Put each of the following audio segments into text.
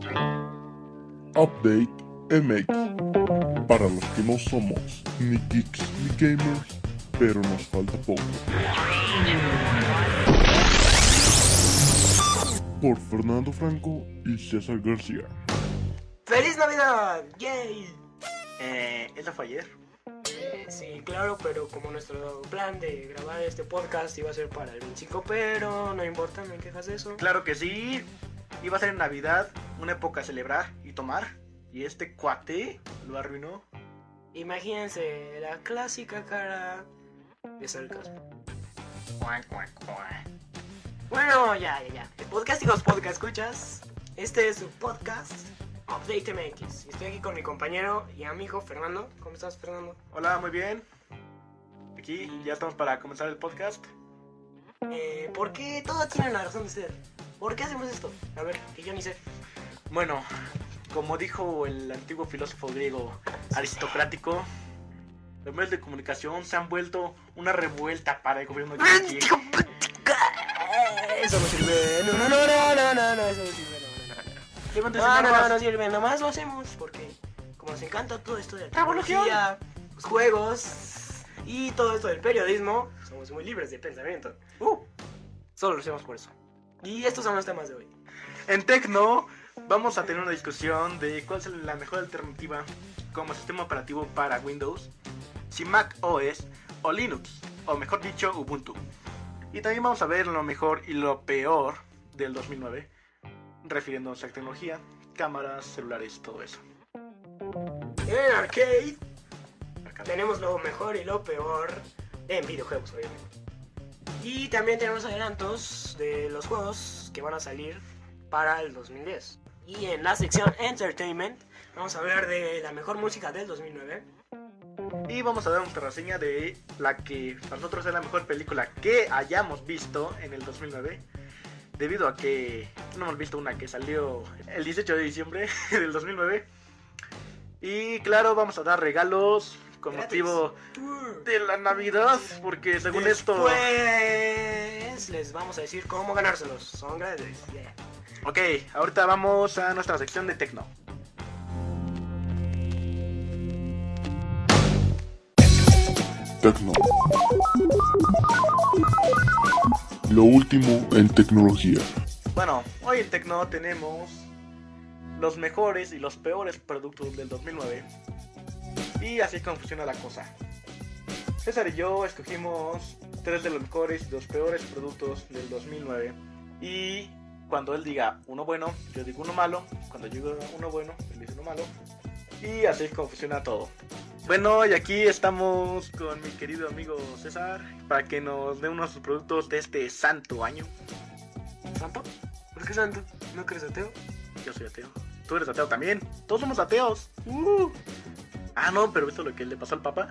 Update MX. Para los que no somos ni geeks ni gamers, pero nos falta poco. Por Fernando Franco y César García. ¡Feliz Navidad! ¡Yay! ¿Eso fue ayer? Sí, claro, pero como nuestro plan de grabar este podcast iba a ser para el 25, pero no importa, no hay quejas de eso. Claro que sí. Iba a ser en Navidad, una época a celebrar y tomar. Y este cuate lo arruinó. Imagínense la clásica cara de sarcasmo. Bueno, ya. El podcast, escuchas. Este es su podcast, Update MX. Y estoy aquí con mi compañero y amigo Fernando. ¿Cómo estás, Fernando? Hola, muy bien. Aquí ya estamos para comenzar el podcast. ¿Por qué todo tiene una razón de ser? ¿Por qué hacemos esto? A ver, que yo ni sé. Bueno, como dijo el antiguo filósofo griego aristocrático, los medios de comunicación se han vuelto una revuelta para el gobierno yanqui. Eso no sirve. No, eso no sirve. No sirve. Nomás lo hacemos porque como nos encanta todo esto de la tecnología, los juegos y todo esto del periodismo, somos muy libres de pensamiento. Solo lo hacemos por eso. Y estos son los temas de hoy. En Tecno vamos a tener una discusión de cuál es la mejor alternativa como sistema operativo para Windows, si Mac OS o Linux, o mejor dicho Ubuntu. Y también vamos a ver lo mejor y lo peor del 2009, refiriéndonos a tecnología, cámaras, celulares, todo eso. En Arcade tenemos lo mejor y lo peor en videojuegos, obviamente. Y también tenemos adelantos de los juegos que van a salir para el 2010. Y en la sección Entertainment vamos a hablar de la mejor música del 2009. Y vamos a dar una reseña de la que para nosotros es la mejor película que hayamos visto en el 2009. Debido a que no hemos visto una que salió el 18 de diciembre del 2009. Y claro, vamos a dar regalos con gratis motivo de la Navidad, porque según esto... les vamos a decir cómo ganárselos. Son gratis. Yeah. Ok, ahorita vamos a nuestra sección de Tecno. Tecno. Lo último en tecnología. Bueno, hoy en Tecno tenemos los mejores y los peores productos del 2009. Y así es como funciona la cosa. César y yo escogimos 3 de los mejores y los peores productos del 2009. Y cuando él diga uno bueno, yo digo uno malo. Cuando yo digo uno bueno, él dice uno malo. Y así es como funciona todo. Bueno, y aquí estamos con mi querido amigo César para que nos dé unos productos de este santo año. ¿Santo? ¿Por qué santo? ¿No crees ateo? Yo soy ateo. Tú eres ateo también. Todos somos ateos. Ah, no, pero ¿viste lo que le pasó al Papa?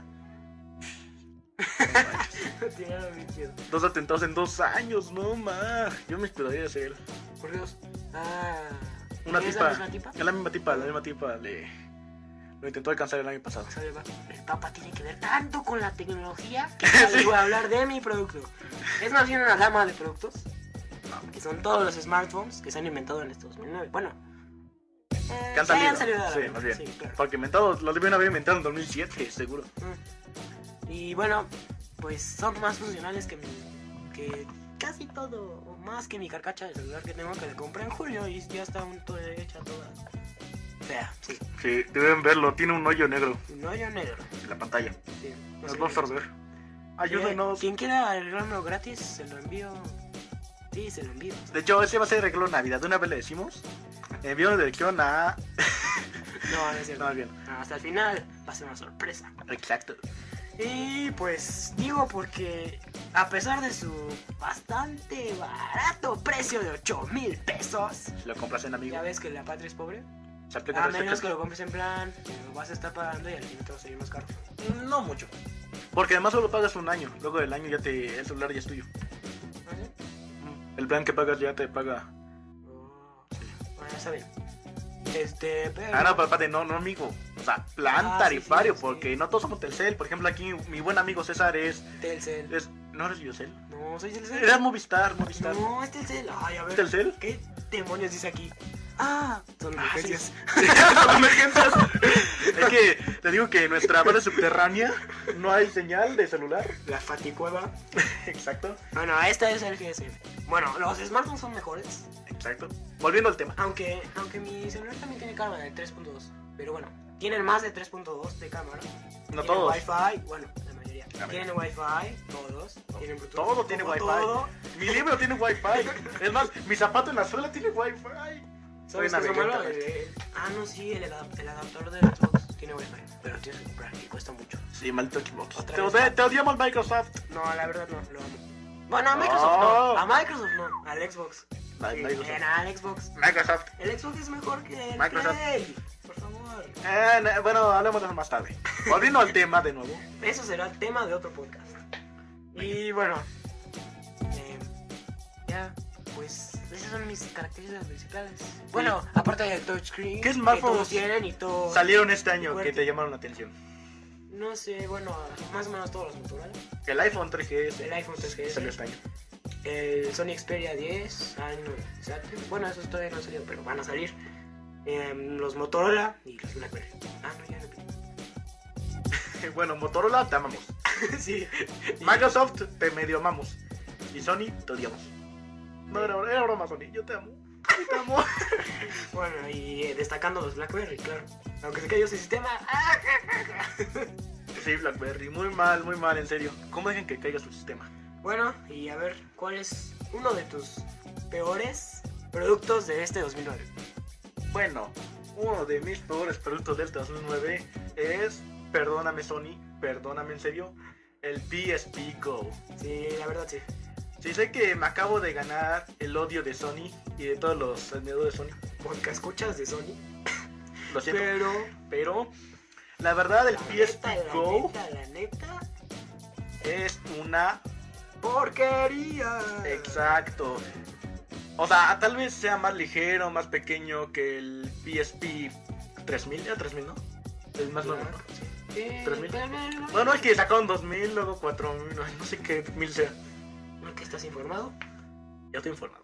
Dos atentados en 2 años, no más. Yo me esperaría de ser él. Por Dios. Una ¿Es tipa. la misma tipa? Es la misma tipa. Lo intentó alcanzar el año pasado. El Papa tiene que ver tanto con la tecnología que ya les voy a hablar de mi producto. Es más bien una gama de productos que son todos los smartphones que se han inventado en este 2009. Bueno, que han salido. Sí, más bien. Sí, claro. Porque inventados, los debieron haber inventado en 2007, seguro. Y bueno, pues son más funcionales que casi todo, o más que mi carcacha de celular que tengo, que le compré en julio y ya está hecha toda fea. Sí. Sí, deben verlo, tiene un hoyo negro Un hoyo negro. en la pantalla. Sí, no Nos sé vamos a qué ver. Ayúdenos. Quien quiera arreglarlo gratis, se lo envío. Sí, se lo envío. De hecho, ese va a ser el regalo de Navidad. De una vez le decimos. Envío una dirección a... No es cierto. No, bien. Hasta el final va a ser una sorpresa. Exacto. Y pues digo porque a pesar de su bastante barato precio de 8,000 pesos, Si lo compras en amigo. ya ves que la patria es pobre. Se aplica A el menos que resto. lo compres en plan, lo vas a estar pagando y al final te va a salir más caro. No mucho. Porque además solo pagas un año. Luego del año el celular ya es tuyo. ¿Ah, sí? El plan que pagas ya te paga. Bueno, está bien. Pero... Ah, no, papá, no, amigo. O sea, plan tarifario, sí. porque no todos somos Telcel. Por ejemplo, aquí mi buen amigo César es... Telcel. ¿No eres Yocel? No, soy Telcel. Era Movistar. No, es Telcel. Ay, a ver. ¿Telcel? ¿Qué demonios dice aquí? Son emergencias. Sí. Son emergencias. Es que te digo que en nuestra base subterránea no hay señal de celular. La faticueva. Exacto. Bueno, esta es el GSM. Bueno, los smartphones son mejores. Exacto. Volviendo al tema. Aunque mi celular también tiene cámara de 3.2. Pero bueno, tienen más de 3.2 de cámara. No Tienen todos. Wi-Fi, bueno, la mayoría. La Tienen Wi-Fi, todos. Tienen Bluetooth. Todo tiene como Wi-Fi. todo. Mi libro tiene Wi-Fi. Es más, mi zapato en la suela tiene Wi-Fi. ¿Sabes qué es lo navegar malo? internet. No, sí, el adaptador de Xbox tiene Wi-Fi. Pero tienes que comprar y cuesta mucho. Sí, maldito Xbox. Otra Te, vez. te odiamos, Microsoft. No, la verdad no, lo amo. Bueno, a Microsoft no. A Microsoft no, al Xbox. Microsoft. Al Xbox. Microsoft. El Xbox es mejor que el Microsoft. Play. Por favor. Bueno, hablemos de eso más tarde. Volviendo al tema de nuevo. Eso será el tema de otro podcast. Y bueno, ya, pues esas son mis características principales. Bueno, aparte del touchscreen, ¿Qué que smartphones todos tienen y todos salieron este año Fuerte. que te llamaron la atención? No sé, bueno, más o menos todos los Motorola. El iPhone 3GS. El iPhone 3GS. Salió este año. El Sony Xperia 10, no, exacto. Bueno, esos todavía no han salido, pero van a salir. Los Motorola y los BlackBerry. No, ya repito. Bueno, Motorola te amamos. Sí. Microsoft te medio amamos. Y Sony te odiamos. No, era broma, Sony. Yo te amo. Yo te amo. Bueno, y destacando los BlackBerry, claro. Aunque se cayó su sistema. Sí, BlackBerry. Muy mal, en serio. ¿Cómo dejan que caiga su sistema? Bueno, y a ver, ¿cuál es uno de tus peores productos de este 2009? Bueno, uno de mis peores productos del 2009 es, perdóname Sony, perdóname en serio, el PSP Go. Sí, la verdad sí. Sí, sé que me acabo de ganar el odio de Sony y de todos los vendedores de Sony. Porque escuchas de Sony. Lo siento. Pero La verdad, el la PSP neta, Go la neta, es una... porquería. Exacto. O sea, tal vez sea más ligero, más pequeño que el PSP 3000. ¿Era 3000, no? El más nuevo, ¿no? Sí. 3000. Pero Bueno, es que sacaron 2000, luego 4000, no sé qué 1000 sea. ¿Qué estás informado? Ya estoy informado.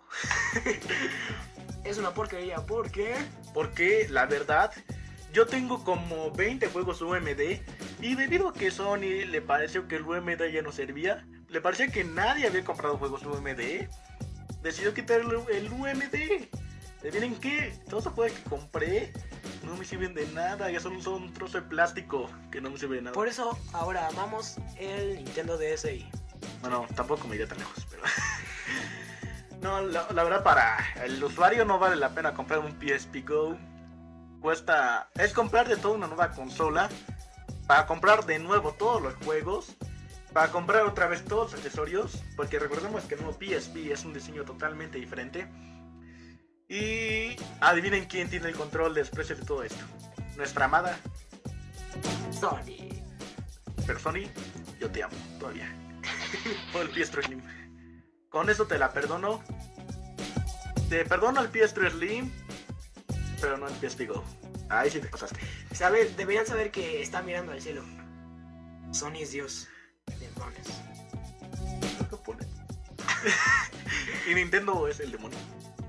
Es una porquería, ¿por qué? Porque, la verdad, yo tengo como 20 juegos UMD y debido a que Sony le pareció que el UMD ya no servía, le parecía que nadie había comprado juegos UMD, decidió quitar el UMD. ¿Adivinen qué? Todos los juegos que compré no me sirven de nada, ya son un trozo de plástico que no me sirve de nada. Por eso ahora amamos el Nintendo DSi. Bueno, tampoco me iría tan lejos, pero... No, la verdad para el usuario no vale la pena comprar un PSP Go. Cuesta... Es comprar de toda una nueva consola, para comprar de nuevo todos los juegos, para comprar otra vez todos los accesorios, porque recordemos que el nuevo PSP es un diseño totalmente diferente. Y adivinen quién tiene el control de los precios de todo esto. Nuestra amada Sony. Pero Sony, yo te amo todavía. Por el PS3 Slim. Con eso te la perdono. Te perdono el PS3 Slim, pero no el PSP Go. Ahí sí te pasaste. Deberían saber que está mirando al cielo. Sony es Dios. Demonios. Lo que pone. Y Nintendo es el demonio.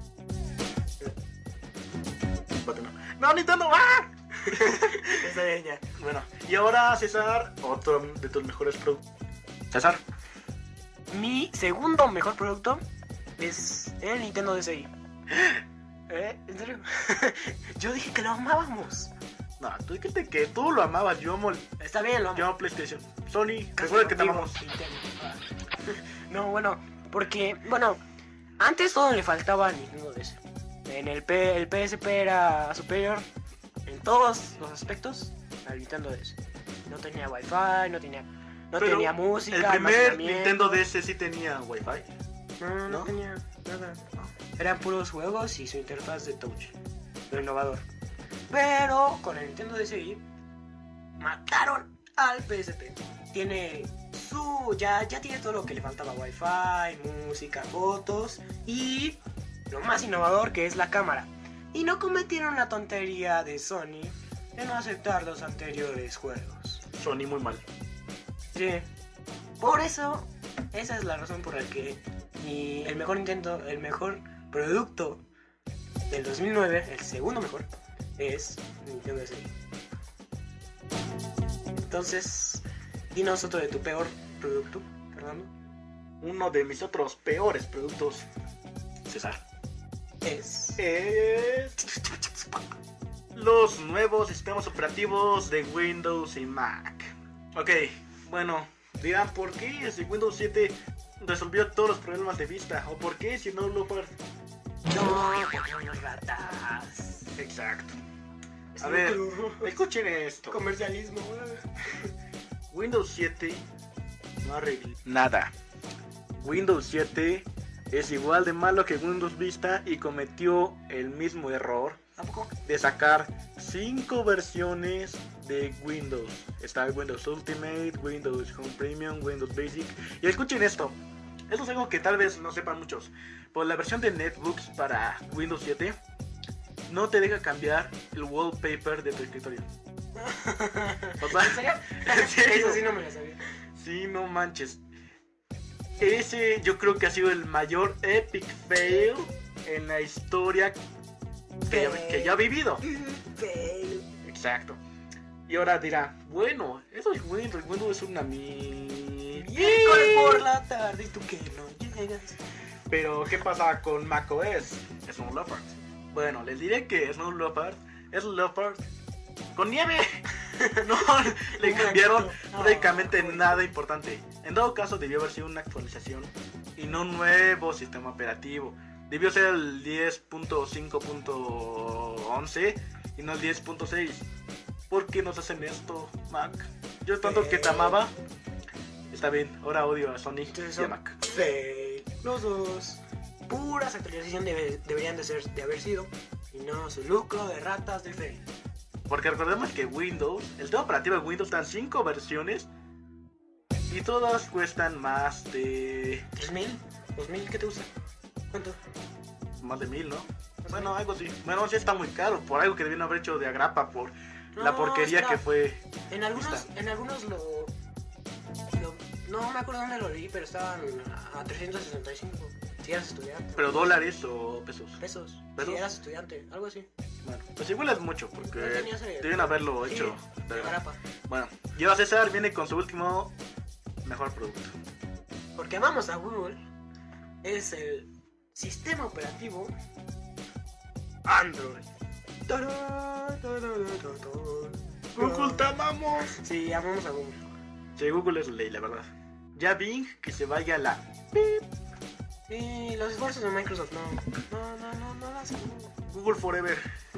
No, Nintendo. ¡Ah! Está bien ya. Bueno, y ahora César, otro de tus mejores productos. César. Mi segundo mejor producto es el Nintendo DSi. ¿En serio? Yo dije que lo amábamos. No, tú dijiste que tú lo amabas. Yo amo, Está bien, lo amo. yo amo PlayStation. Sony, Casi recuerda que te contigo, amamos. Nintendo. No, bueno, porque, bueno, antes todo le faltaba al Nintendo DS. El PSP era superior en todos los aspectos al Nintendo DS. No tenía Wi-Fi, no Pero tenía música, el primer almacenamiento. Nintendo DS sí tenía Wi-Fi. No ¿No? tenía nada. Eran puros juegos y su interfaz de touch. Lo innovador. Pero con el Nintendo DSi mataron al PSP. Tiene ya tiene todo lo que le faltaba: Wi-Fi, música, fotos y lo más innovador, que es la cámara. Y no cometieron la tontería de Sony de no aceptar los anteriores juegos. Sony muy mal. Sí. Por eso, esa es la razón por la que el mejor producto del 2009, el segundo mejor, es Nintendo DS. Entonces, dinos otro de tu peor producto, Fernando. Uno de mis otros peores productos, César, Es los nuevos sistemas operativos de Windows y Mac. Ok, bueno, dirán, ¿por qué si Windows 7 resolvió todos los problemas de vista? ¿O por qué si no lo fue? No, porque son unos ratas. Exacto. Es A ver, lucro. escuchen esto. Comercialismo. Windows 7 no arregla nada. Windows 7 es igual de malo que Windows Vista y cometió el mismo error ¿Tampoco? de sacar 5 versiones de Windows. Está Windows Ultimate, Windows Home Premium, Windows Basic. Y escuchen esto. Esto es algo que tal vez no sepan muchos. Por la versión de Netbooks para Windows 7 no te deja cambiar el wallpaper de tu escritorio. O sea, ¿En serio? ¿en serio? Eso sí no me lo sabía. Sí, no manches. Ese yo creo que ha sido el mayor epic fail en la historia que ya ha vivido. Fail. Exacto. Y ahora dirá, bueno, eso es Windows. Windows es una mierda. Miércoles por la tarde y tú que no llegas. Pero, ¿qué pasa con macOS? Snow Leopard. Bueno, les diré que Snow Leopard es Leopard con nieve. No le cambiaron prácticamente nada importante. En todo caso, debió haber sido una actualización y no un nuevo sistema operativo. Debió ser el 10.5.11 y no el 10.6. ¿Por qué nos hacen esto, Mac? Yo tanto que te amaba. Está bien, ahora odio a Sony y a Mac. Fail. Los dos. Puras actualizaciones deberían de haber sido. Y no su lucro de ratas de fail. Porque recordemos que Windows, el sistema operativo de Windows, están 5 versiones y todas cuestan más de... ¿3,000? ¿2,000? ¿Qué te gusta? ¿Cuánto? Más de 1,000, ¿no? Bueno, algo así. Bueno, sí está muy caro, por algo que debieron haber hecho de agrapa, por la No, porquería espera. que fue. En algunos no me acuerdo dónde lo leí, pero estaban a 365. Si eras estudiante. ¿Pero dólares o pesos? Pesos. ¿Pesos? Si eras estudiante, algo así. Bueno, pues igual es mucho, porque No tenías deben haberlo sí, hecho. de grapa. Bueno, y ahora César viene con su último mejor producto. Porque amamos a Google. Es el sistema operativo Android. Google, te amamos. Sí, amamos a Google. Sí, Google es ley, la verdad. Ya Bing, que se vaya la... Sí, los esfuerzos de Microsoft no lo hacen. Google Forever.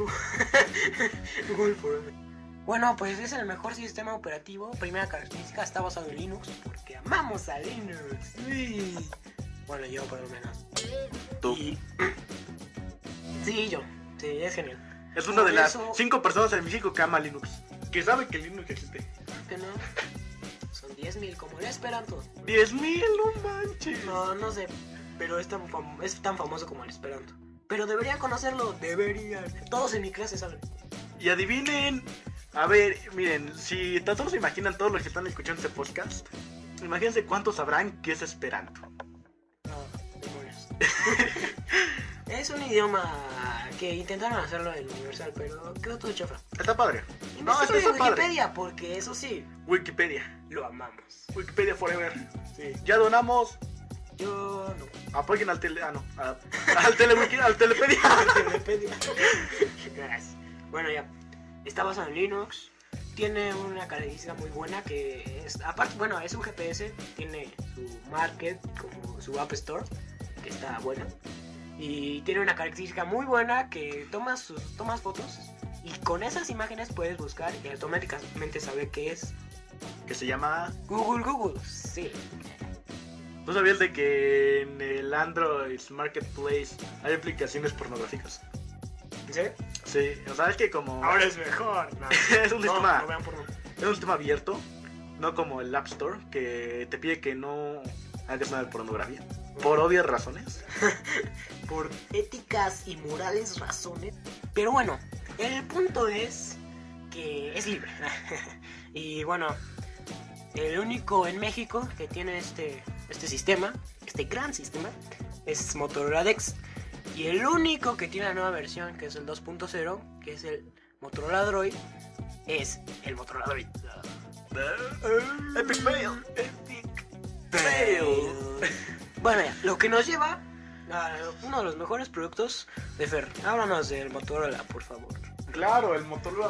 Google Forever. Bueno, pues es el mejor sistema operativo. Primera característica, está basado en Linux. Porque amamos a Linux. Sí. Bueno, yo por lo menos. Tú. Y... Sí, yo. Sí, es genial. Es una Por de las eso- 5 personas en México que ama Linux. Que sabe que Linux existe. ¿Qué no? Son 10,000 como el Esperanto. 10,000, no manches. No sé, pero es tan famoso como el Esperanto. Pero deberían conocerlo, deberían. Todos en mi clase saben. Y adivinen. A ver, miren, si todos se imaginan todos los que están escuchando este podcast, imagínense cuántos sabrán que es Esperanto. No, demonios. Es un idioma que intentaron hacerlo en Universal, pero quedó todo chafa. Está padre. No, Investiguen está en padre. Wikipedia, porque eso sí, Wikipedia. lo amamos. Wikipedia Forever. Sí. Ya donamos. Yo no. Apoyen al tele... Ah, no. Al telewiki, al telepedia. Wikipedia. Gracias. Bueno, ya. Está basado en Linux. Tiene una característica muy buena que es... Aparte, bueno, es un GPS. Tiene su market, como su App Store, que está buena. Y tiene una característica muy buena que tomas fotos y con esas imágenes puedes buscar y automáticamente sabe qué es Que se llama... Google. Sí. ¿Tú sabías de que en el Android Marketplace hay aplicaciones pornográficas? ¿En serio? Sí, o sea, es que como... Ahora es mejor. No, Es un sistema... no vean porno. Es un sistema abierto, no como el App Store, que te pide que no hagas nada de pornografía. Por obvias razones. Por éticas y morales razones. Pero bueno, el punto es que es libre. Y bueno, el único en México que tiene este sistema, este gran sistema, es Motorola Dex. Y el único que tiene la nueva versión, que es el 2.0, que es el Motorola Droid, es el Motorola Droid. Epic fail. Epic fail. Bueno, ya, lo que nos lleva a uno de los mejores productos de Fer. Háblanos del Motorola, por favor. Claro, el Motorola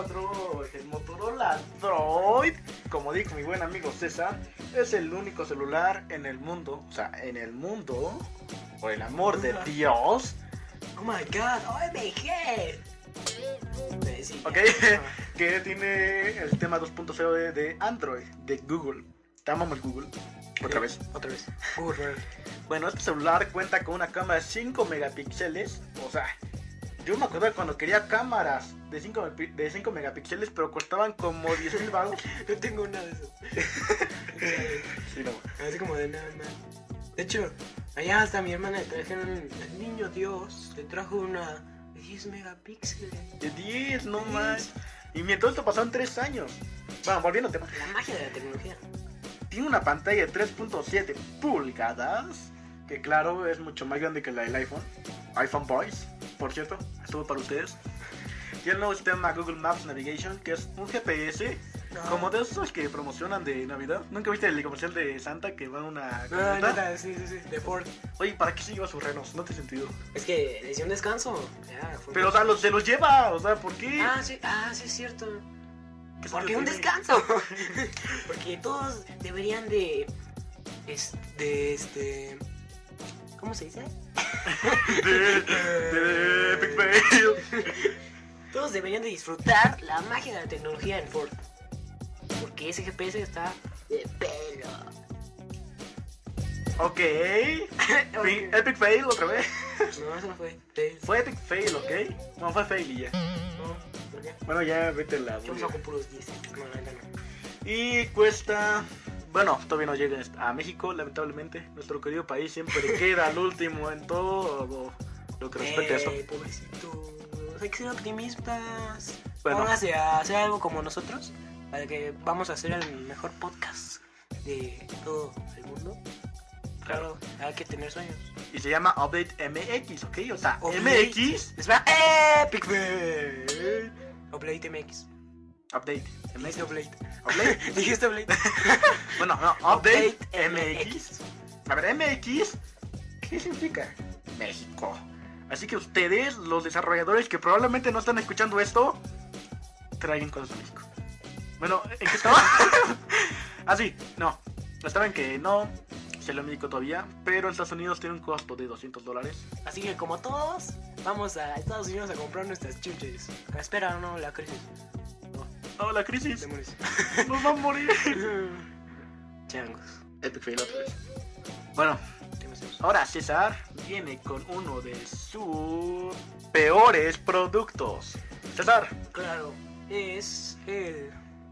Droid, como dijo mi buen amigo César, es el único celular en el mundo, o sea, en el mundo, por el amor de Dios. Oh my god, OMG. Sí, Ok, que tiene el sistema 2.0 de Android, de Google. Te amamos Google. Otra vez. Google. Bueno, este celular cuenta con una cámara de 5 megapíxeles. O sea, yo me acuerdo de cuando quería cámaras de 5 megapíxeles, pero costaban como 10,000 baros. Yo tengo una de esas. Sí, no. Así como de nada más. De hecho, allá hasta mi hermana le trajeron, el niño Dios le trajo una de 10 megapíxeles. De 10, no más. Y mientras esto pasó en 3 años. Bueno, volviendo al tema. La magia de la tecnología. Tiene una pantalla de 3.7 pulgadas, que claro, es mucho más grande que la del iPhone Boys, por cierto, estuvo para ustedes. Tiene el nuevo sistema Google Maps Navigation, que es un GPS, como de esos que promocionan de Navidad. ¿Nunca viste el comercial de Santa que va en una camioneta? Sí, de Ford. Oye, ¿para qué se lleva sus renos? No tiene sentido. Es que le dio un descanso. Ya, Pero, o sea, se los lleva, o sea, ¿por qué? Sí, es cierto. ¿Qué ¿Por qué un tiene? descanso? Porque todos deberían de ¿cómo se dice? de Epic Fail. Todos deberían de disfrutar la magia de la tecnología en Ford. Porque ese GPS está de pelo. Ok. Epic Fail otra vez. No, eso no fue. Fue Epic Fail, ¿ok? No, fue Fail y ya. No, ¿por qué? Bueno, ya vete la. Yo me saco puros 10. No, no. Y cuesta. Bueno, todavía no llega a México, lamentablemente. Nuestro querido país siempre queda al último en todo lo que respecta a eso. Pobrecito. Hay que ser optimistas. Bueno. Póngase a hacer algo como nosotros. Para que vamos a hacer el mejor podcast de todo el mundo. Claro, hay que tener sueños. Y se llama Update MX, ¿ok? O sea, Update. MX. Espera, Epic Fail. Update MX. Update Dijiste MX. Update. Update. Dijiste Update. Bueno, no, Update Update MX. A ver, MX, ¿qué significa? México. Así que ustedes, los desarrolladores que probablemente no están escuchando esto, traigan cosas a México. Bueno, ¿en qué estaba? Sí, no. Estaba en que no se lo México todavía, pero en Estados Unidos tiene un costo de $200. Así que como todos, vamos a Estados Unidos a comprar nuestras chuches. Espera, no, la crisis. No, la crisis. Demonios. Nos va a morir. Changos. Epic Fail otra vez. Bueno, ahora César viene con uno de sus peores productos. César. Claro, es el...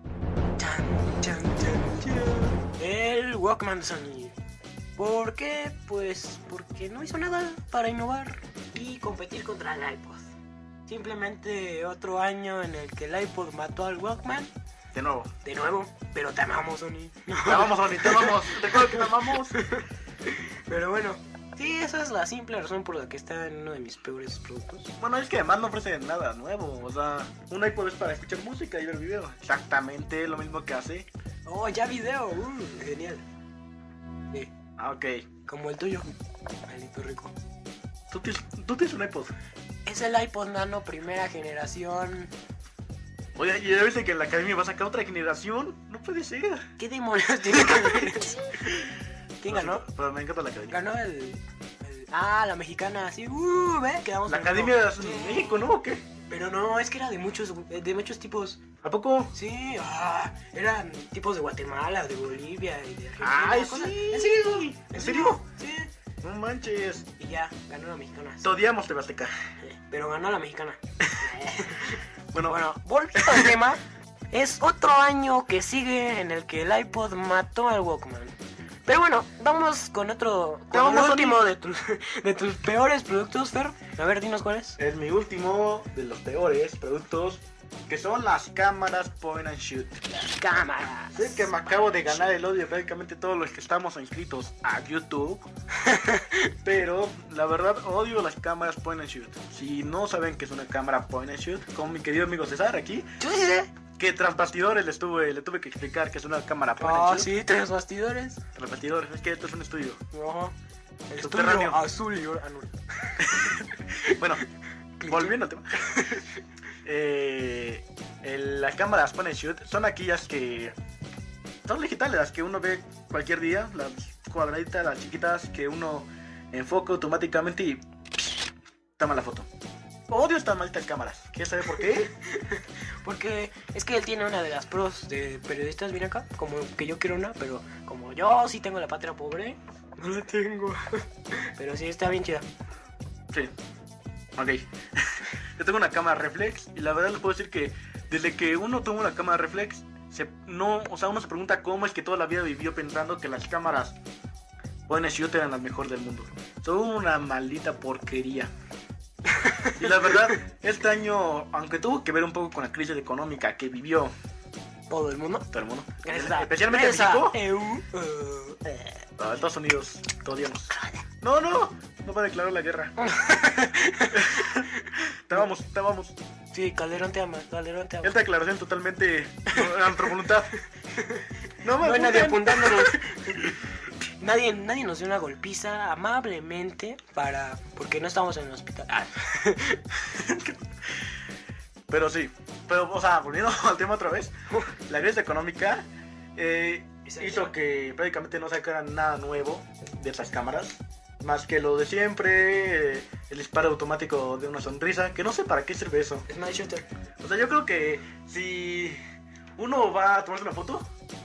el Walkman de Sony. ¿Por qué? Pues porque no hizo nada para innovar y competir contra el iPod. Simplemente otro año en el que el iPod mató al Walkman. De nuevo, Pero te amamos, Sony. te amamos, Sony, te amamos. Recuerda que te amamos. Pero bueno, sí, esa es la simple razón por la que está en uno de mis peores productos. Bueno, es que además no ofrece nada nuevo. O sea, un iPod es para escuchar música y ver video. Exactamente lo mismo que hace. Oh, ya video, genial. Sí, Ok. como el tuyo, maldito rico. ¿Tú tienes un iPod? Es el iPod Nano primera generación. Oye, ¿y ya viste que en la academia va a sacar otra generación? No puede ser. ¿Qué demonios tiene que ver eso? ¿Quién ganó? Pero me encanta la academia. Ganó la mexicana, sí, ve, quedamos La en academia uno. de México, ¿no? ¿O qué? Pero no, es que era de muchos tipos. ¿A poco? Sí, eran tipos de Guatemala, de Bolivia y de Argentina. ¡Ay, cosas. sí! ¿En serio? ¿En serio? Sí. No manches. Y ya, ganó la mexicana. Te odiamos, TV Azteca. Pero ganó la mexicana. Bueno, volviendo al tema, es otro año que sigue en el que el iPod mató al Walkman. Pero bueno, vamos con otro, con Vamos, el último de tus peores productos, Fer. A ver, dinos cuál es. Es mi último de los peores productos, que son las cámaras point and shoot. Cámaras. Sé que me acabo de ganar el odio de prácticamente todos los que estamos inscritos a YouTube, pero la verdad odio las cámaras point and shoot. Si no saben qué es una cámara point and shoot, con mi querido amigo César aquí, Yo sí sé. que tras bastidores le tuve que explicar que es una cámara point and Ah, shoot. sí, tres bastidores. Tras bastidores, es que esto es un estudio. Ajá. El Subterráneo. estudio azul y oro. Bueno, Cliché. volviendo al tema. Las cámaras point and shoot son aquellas que son digitales, las que uno ve cualquier día, las cuadraditas, las chiquitas que uno enfoca automáticamente y toma la foto. Odio estas malditas cámaras. ¿Quieres saber por qué? Porque es que él tiene una de las pros de periodistas, viene acá, como que yo quiero una, pero como yo sí tengo la patria pobre, no la tengo. Pero sí está bien chida. Sí. Ok. Yo tengo una cámara reflex y la verdad les puedo decir que desde que uno toma una cámara reflex, uno se pregunta cómo es que toda la vida vivió pensando que las cámaras point and shoot eran las mejores del mundo. Son una maldita porquería. Y la verdad, este año, aunque tuvo que ver un poco con la crisis económica que vivió Todo el mundo. todo el mundo, Esa- especialmente esa México, EU, Estados Unidos, te odiamos. No va a declarar la guerra. Estábamos. Sí, Calderón te ama, Calderón te ama. Esta declaración totalmente a nuestra voluntad. No me No hay nadie apunten. apuntándonos. Nadie nos dio una golpiza amablemente porque no estamos en el hospital. Ah. Pero sí, o sea, volviendo al tema otra vez, la crisis económica hizo que prácticamente no sacaran nada nuevo de esas cámaras, más que lo de siempre, el disparo automático de una sonrisa, que no sé para qué sirve eso. Es my shooter. O sea, yo creo que si uno va a tomarse una foto,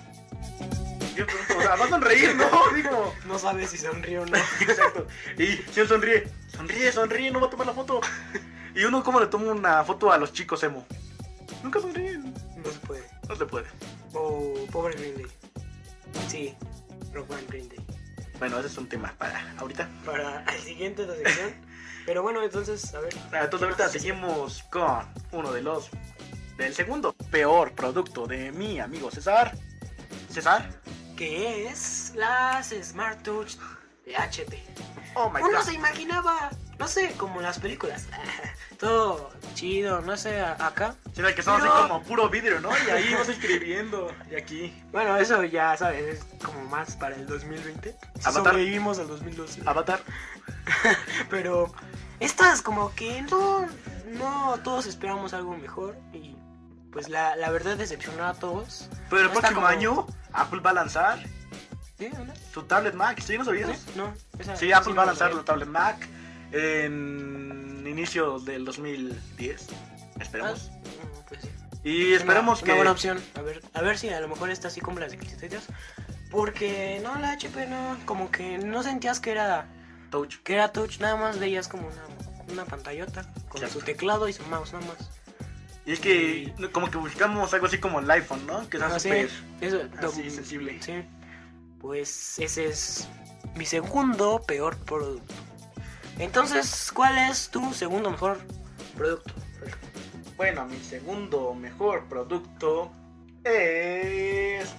yo pregunto, o sea, va a sonreír, ¿no? Digo, No sabes si sonríe o no. exacto. Y si él sonríe, no va a tomar la foto. Y uno, ¿cómo le toma una foto a los chicos emo? Nunca sonríen. No se puede. No se puede. Oh, pobre Green Day. Sí, Rock Band Green Day. Bueno, ese es un tema para ahorita. Para el siguiente de la sección. Pero bueno, entonces, a ver. Entonces ahorita seguimos con uno del segundo peor producto de mi amigo César. César. ¿Qué es las Smart Touch de HP? Oh my Uno god. se imaginaba, no sé, como las películas. Todo chido, no sé, acá. Sino que son Pero- así como puro vidrio, ¿no? Y ahí vas escribiendo. Y aquí. Bueno, eso ya sabes, es como más para el 2020. Si Avatar. sobrevivimos al 2012. Avatar. Pero estas como que no todos esperamos algo mejor y pues la verdad decepcionó a todos. Pero el No está próximo como- año Apple va a lanzar ¿Sí? ¿No? su tablet Mac. ¿Sí no sabías? ¿Sí? No, esa- Sí, Apple no va a lo lanzar sabía. la tablet Mac en inicios del 2010. Esperemos. Pues sí. Y esperemos Una buena que. opción. A ver si a lo mejor esta sí cumple las requisitos. Porque no, la HP no, como que no sentías que era Touch. touch, nada más veías como una pantallota con Cierto. su teclado y su mouse nada más. Y es que como que buscamos algo así como el iPhone, ¿no? Que sea Ah, sí, súper eso, así sensible. Sí. Pues ese es mi segundo peor producto. Entonces, ¿cuál es tu segundo mejor producto? Bueno, mi segundo mejor producto es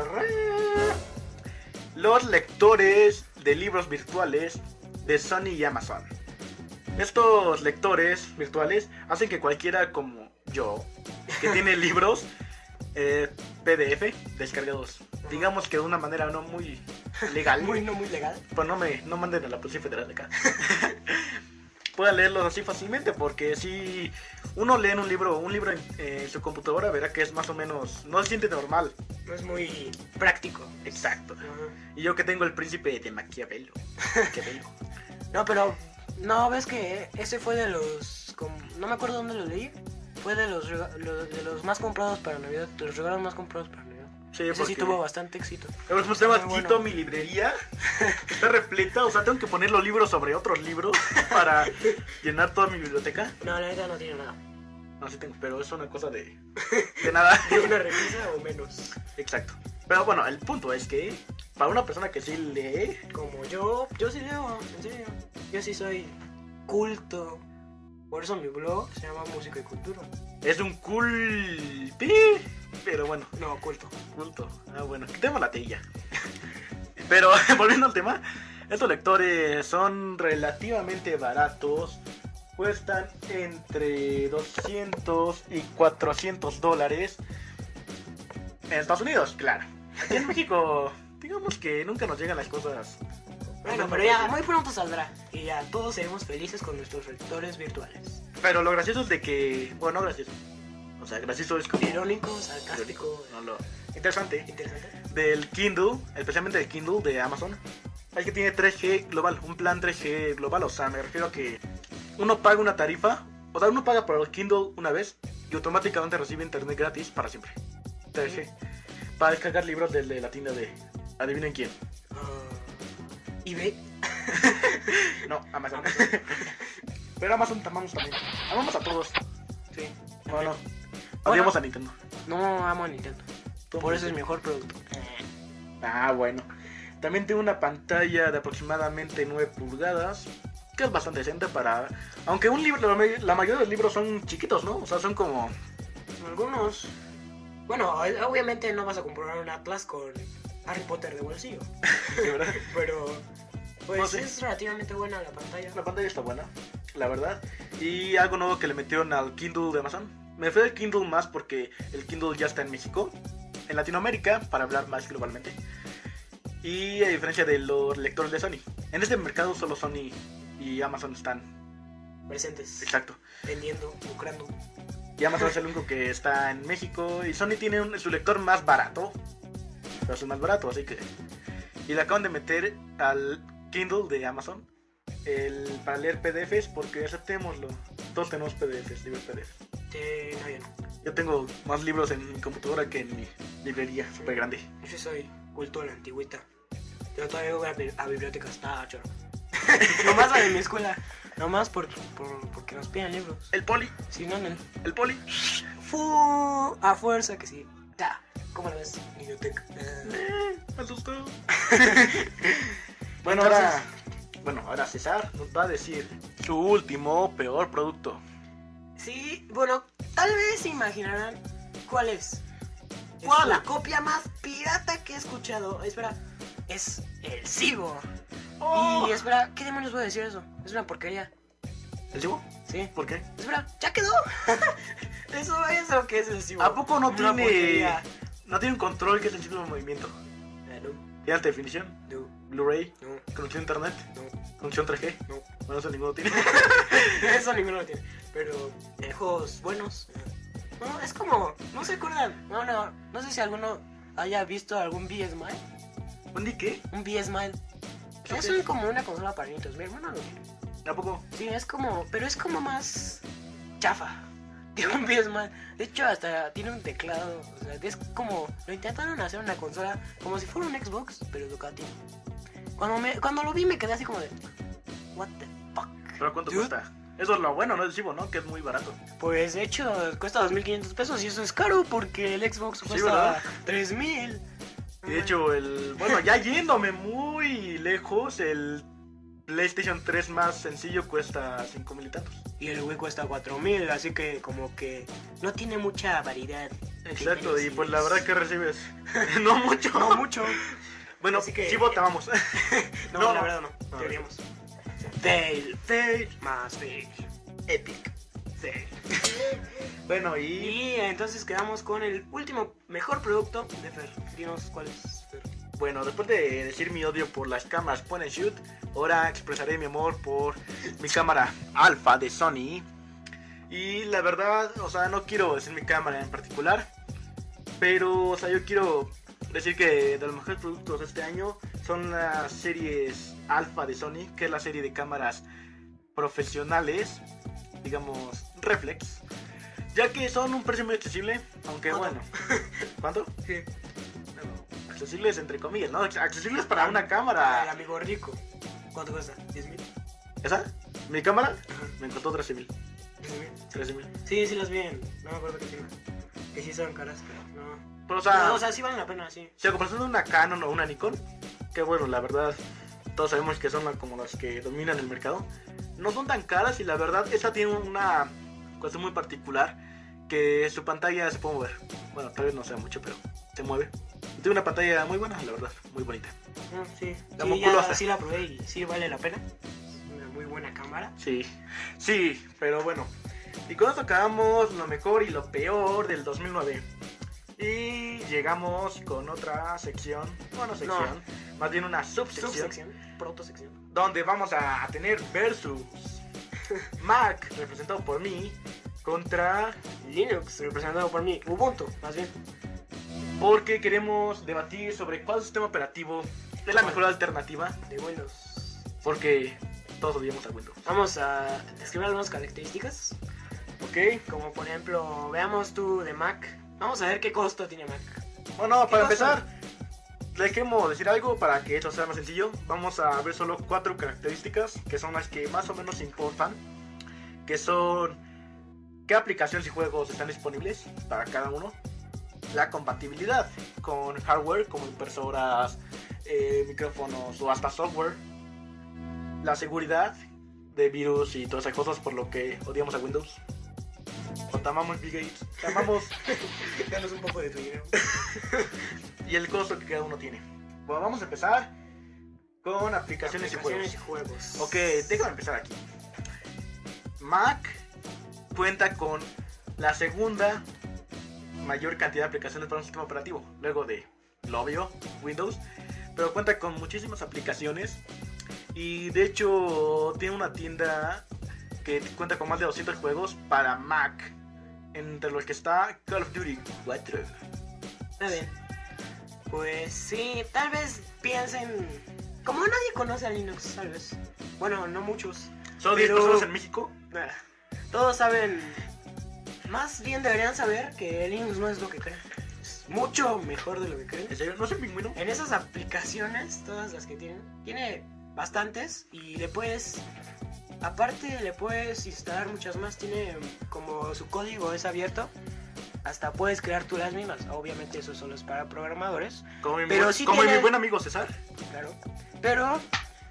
los lectores de libros virtuales de Sony y Amazon. Estos lectores virtuales hacen que cualquiera como yo, que tiene libros PDF descargados, digamos que de una manera no muy legal, No muy legal. pues no manden a la Policía Federal de acá, pueda leerlos así fácilmente, porque si uno lee un libro en su computadora, verá que es más o menos, no se siente normal. No es muy práctico. Exacto. Ajá. Y yo que tengo el príncipe de Maquiavelo. No, pero no, ves que ese fue de los no me acuerdo dónde lo leí. Fue de los más comprados para Navidad, de los regalos más comprados para Navidad. Sí, Ese sí porque- tuvo bastante éxito. Ahora pues tengo Muy aquí bueno. toda mi librería, que está repleta, o sea, tengo que poner los libros sobre otros libros para llenar toda mi biblioteca. No, la neta no tiene nada. No, sí tengo, pero es una cosa de nada. ¿De una repisa o menos? Exacto. Pero bueno, el punto es que para una persona que sí lee, Como yo sí leo, en serio. Yo sí soy culto. Por eso mi blog se llama Música y Cultura. Es un culti, pero bueno, No, culto. culto. Ah, bueno, quitemos la tilla. Pero volviendo al tema, estos lectores son relativamente baratos. Cuestan entre 200 y 400 dólares. En Estados Unidos, claro. Aquí en México, digamos que nunca nos llegan las cosas. Bueno, pero ya muy pronto saldrá. Y ya todos seremos felices con nuestros lectores virtuales. Pero lo gracioso es de que... Bueno, no gracioso. O sea, gracioso es como... Irónico, sarcástico, No, lo... Interesante. interesante. Del Kindle, especialmente del Kindle de Amazon. Es que tiene 3G global, un plan 3G global. O sea, me refiero a que uno paga una tarifa. O sea, uno paga por el Kindle una vez y automáticamente recibe internet gratis para siempre. 3G. Para descargar libros de la tienda de... Adivinen quién. eBay. No, Amazon. Pero Amazon amamos también. Amamos a todos. Sí. Bueno, Bueno. odiamos a Nintendo. No amo a Nintendo. Por eso es mi mejor producto. Ah, bueno. También tiene una pantalla de aproximadamente 9 pulgadas. Que es bastante decente para... Aunque un libro, la mayoría de los libros son chiquitos, ¿no? O sea, son como... Algunos. Bueno, obviamente no vas a comprar un Atlas con Harry Potter de bolsillo. ¿De verdad? Pero pues No sé. es relativamente buena la pantalla. La pantalla está buena, la verdad. Y algo nuevo que le metieron al Kindle de Amazon. Me fui al Kindle más porque el Kindle ya está en México. En Latinoamérica, para hablar más globalmente. Y a diferencia de los lectores de Sony. En este mercado solo Sony y Amazon están. Presentes. Exacto. Vendiendo, lucrando. Y Amazon es el único que está en México. Y Sony tiene su lector más barato. Pero es el más barato, así que... Y le acaban de meter al Kindle de Amazon para leer PDFs, porque aceptémoslo. Todos tenemos PDFs, libros PDF. No, yo no. Yo tengo más libros en mi computadora que en mi librería, súper grande. Yo sí soy culto a la antigüita. Yo todavía voy a bibliotecas. Ah, choro. Nomás la de mi escuela. Nomás porque nos piden libros. El poli, Si no, no. el poli. A fuerza que sí. Ya. ¿Cómo lo ves? Biblioteca. Me asustó. Entonces- Bueno, ahora César nos va a decir su último peor producto. Sí, bueno, tal vez se imaginarán cuál es. ¿Cuál? Es la copia más pirata que he escuchado. Espera, es el Cibo. Oh. Y espera, ¿qué demonios voy a decir eso? Es una porquería. ¿El Cibo? Sí. ¿Por qué? Espera, ¿ya quedó? Eso es lo que es el Cibo. ¿A poco no Una tiene... porquería. No tiene un control que es sensible al movimiento? No, ¿Tiene alta definición? no, Blu-ray, no, conexión a internet, no, conexión 3G. no. Bueno, eso ninguno tiene. Eso ninguno lo tiene. Pero juegos buenos. No, es como, no se acuerdan. No sé si alguno haya visto algún B-Smile. ¿Un di qué? Un B-Smile. ¿Qué Es es? como una consola para niños. Mi hermano lo tiene. ¿A poco? Sí, es como, pero es como más chafa. Tiene un B-Smile. De hecho, hasta tiene un teclado. O sea, es como, lo intentaron hacer una consola como si fuera un Xbox, pero educativo. Cuando lo vi me quedé así como de, what the fuck. ¿Pero cuánto Dude. cuesta? Eso es lo bueno, ¿no? El Cibo, ¿no? Que es muy barato. Pues de hecho cuesta 2.500 pesos y eso es caro porque el Xbox cuesta ¿verdad? 3.000. Y de hecho, bueno, ya yéndome muy lejos, el PlayStation 3 más sencillo cuesta 5,000 y tantos. Y el Wii cuesta 4.000, así que como que no tiene mucha variedad. Exacto, y pues la verdad que recibes no mucho. No mucho. Bueno, Así que- Cibo, te amamos. No, No, la no. verdad no. No. Deberíamos. Fail, más fail. Epic. Fail. Bueno, y Y entonces quedamos con el último mejor producto de Fer. Dinos cuál es, Fer. bueno, después de decir mi odio por las cámaras point and shoot, ahora expresaré mi amor por mi cámara alfa de Sony. Y la verdad, o sea, no quiero decir mi cámara en particular, pero, o sea, yo quiero decir que de los mejores productos de este año son las series alfa de Sony, que es la serie de cámaras profesionales, digamos, reflex, ya que son un precio muy accesible, aunque ¿Cuánto? bueno, ¿cuánto? Sí. Bueno, accesibles entre comillas, ¿no? Accesibles para una El cámara. amigo rico. ¿Cuánto cuesta? ¿10.000? ¿Esa? ¿Mi cámara? Ajá. Me costó 13,000. 10.000. 13,000. Sí, sí las vi en... No me acuerdo qué tienda. Que sí son caras, pero no. Pero, o sea, No, o sea, sí valen la pena, sí. si a comparación de una Canon o una Nikon, que bueno, la verdad, todos sabemos que son como las que dominan el mercado. no son tan caras y la verdad esta tiene una cuestión muy particular, que su pantalla se puede mover. Bueno, tal vez no sea mucho, pero se mueve. Y tiene una pantalla muy buena, la verdad, muy bonita. Sí, La sí, musculosa. sí la probé y sí vale la pena. Es una muy buena cámara. Sí, sí, pero bueno. Y con esto acabamos lo mejor y lo peor del 2009. Y llegamos con otra sección, bueno, sección, más bien una subsección, Protosección. donde vamos a tener versus Mac, representado por mí, contra... Linux, representado por mí. Ubuntu, más bien. Porque queremos debatir sobre cuál sistema operativo es la mejor alternativa, De Windows. porque todos odiamos a Windows. Vamos a describir algunas características. ¿Ok? Como por ejemplo, veamos tú de Mac. Vamos a ver qué costo tiene Mac. Bueno, para ¿Qué pasa? empezar, les queremos decir algo para que esto sea más sencillo. Vamos a ver solo 4 características que son las que más o menos importan. Que son qué aplicaciones y juegos están disponibles para cada uno. La compatibilidad con hardware como impresoras, micrófonos o hasta software. La seguridad de virus y todas esas cosas, por lo que odiamos a Windows. O te amamos, Bill Gates. Te amamos. Danos un poco de tu dinero. Y el costo que cada uno tiene. Bueno, vamos a empezar con aplicaciones y juegos. Ok, déjame empezar aquí. Mac cuenta con la segunda mayor cantidad de aplicaciones para un sistema operativo, luego de lo obvio, Windows, pero cuenta con muchísimas aplicaciones y de hecho tiene una tienda que cuenta con más de 200 juegos para Mac, entre los que está Call of Duty 4. Está bien. Pues sí, tal vez piensen... Como nadie conoce a Linux, tal vez. Bueno, no muchos. ¿Solo 10 Pero- personas en México? Todos saben... Más bien deberían saber que Linux no es lo que creen. Es mucho mejor de lo que creen. ¿En serio? ¿No es el pingüino? En esas aplicaciones, todas las que tiene bastantes y le puedes... Aparte le puedes instalar muchas más, tiene como su código es abierto, hasta puedes crear tú las mismas. Obviamente eso solo es para programadores, Como mi, Pero sí como tiene- mi buen amigo César. claro. Pero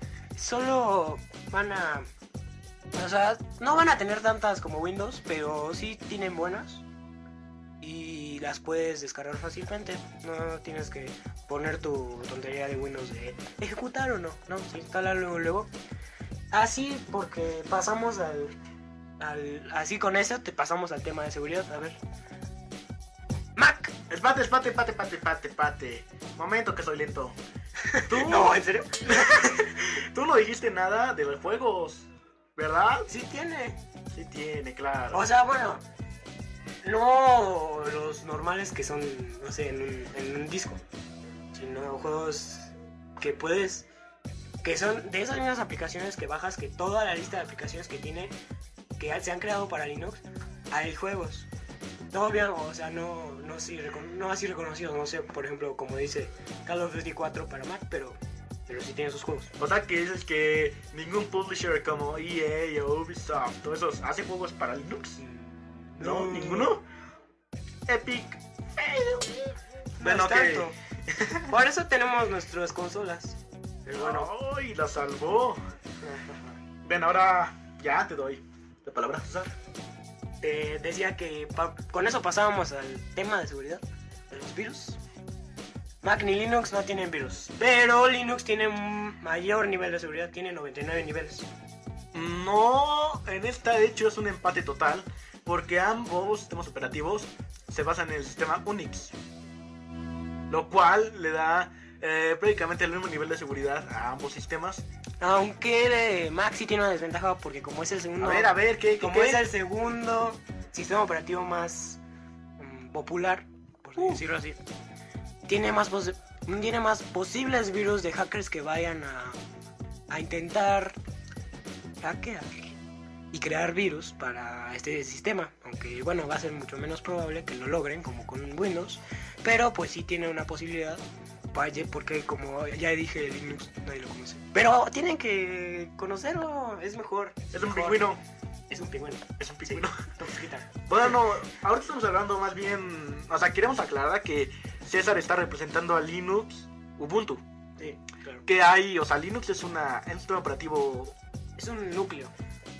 solo van a... O sea, no van a tener tantas como Windows, pero sí tienen buenas. Y las puedes descargar fácilmente. No tienes que poner tu tontería de Windows de ejecutar o no. No, se instala luego. Así porque pasamos así con eso te pasamos al tema de seguridad. A ver. Mac. Espate. Momento que soy lento. Tú, No, ¿en serio? tú no dijiste nada de los juegos, ¿verdad? Sí tiene. Sí tiene, claro. O sea, bueno, no los normales que son, no sé, en un disco, sino juegos que puedes, que son de esas mismas aplicaciones que bajas, que toda la lista de aplicaciones que tiene, que se han creado para Linux, hay juegos. Todavía, o sea, no así reconocidos, no sé, por ejemplo, como dice Call of Duty 4 para Mac, pero sí tiene sus juegos. O sea que dices que ningún publisher como EA o Ubisoft, todos esos, hace juegos para Linux. ¿No? ¿Ninguno? Epic. Bueno, No es tanto. Por eso tenemos nuestras consolas. Pero bueno. ¡Ay, la salvó! Ven, ahora ya te doy la palabra, César. Te decía que con eso pasábamos al tema de seguridad de los virus. Mac ni Linux no tienen virus, pero Linux tiene un mayor nivel de seguridad, tiene 99 niveles. No, en esta de hecho es un empate total, porque ambos sistemas operativos se basan en el sistema Unix, lo cual le da prácticamente el mismo nivel de seguridad a ambos sistemas. Aunque Mac sí tiene una desventaja porque como es el segundo, A ver, ¿qué? como es el segundo sistema operativo más popular, por decirlo así, tiene más posibles virus de hackers que vayan a intentar hackear y crear virus para este sistema, aunque bueno, va a ser mucho menos probable que lo logren como con Windows, pero pues sí tiene una posibilidad, porque como ya dije, Linux nadie lo conoce, pero tienen que conocerlo, es mejor. Es un mejor. pingüino. Es un pingüino. Es un pingüino. Toxquita. Bueno, ahorita estamos hablando más bien, o sea, queremos aclarar que César está representando a Linux, Ubuntu. Sí, claro. Que hay, o sea, Linux es un sistema operativo. Es un núcleo.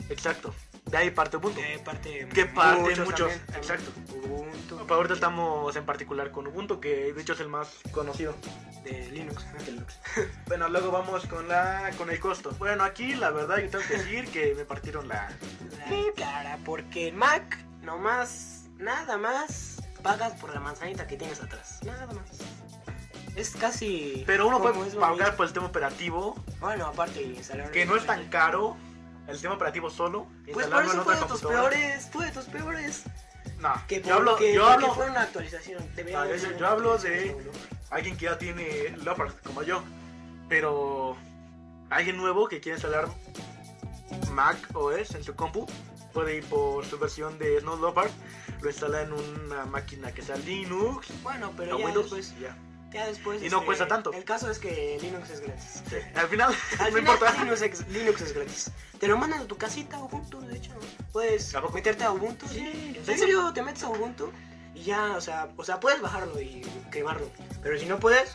Exacto. De ahí parte Ubuntu. parte Que parte muchos muchos. también. Exacto. Ubuntu. Pero ahorita estamos en particular con Ubuntu, que de hecho es el más conocido. De Linux. Bueno, luego vamos con el costo. Bueno, aquí la verdad yo tengo que decir que me partieron la... La cara, porque en Mac nada más pagas por la manzanita que tienes atrás. Nada más. Es casi... Pero uno como puede es lo pagar mismo. por el sistema operativo, Bueno, aparte instalar... que no es tan caro. El sistema operativo solo. Pues por instalarlo eso en fue otra de tus computadora. peores. Fue de tus peores. No, Que yo hablo, porque fue una actualización. yo hablo de alguien que ya tiene Leopard, como yo. Pero alguien nuevo que quiere instalar Mac OS en su compu puede ir por su versión de Snow Leopard, lo instala en una máquina que sea Linux Bueno, o pero ya Windows después... y ya. Ya después... Y no cuesta tanto. El caso es que Linux es gratis. Sí, al final Al no final importa. Linux es gratis. Te lo mandan a tu casita Ubuntu, de hecho. Puedes ¿A poco? meterte a Ubuntu. Sí, ¿en ¿En serio? serio? Te metes a Ubuntu y ya, o sea, puedes bajarlo y quemarlo. Pero si no puedes,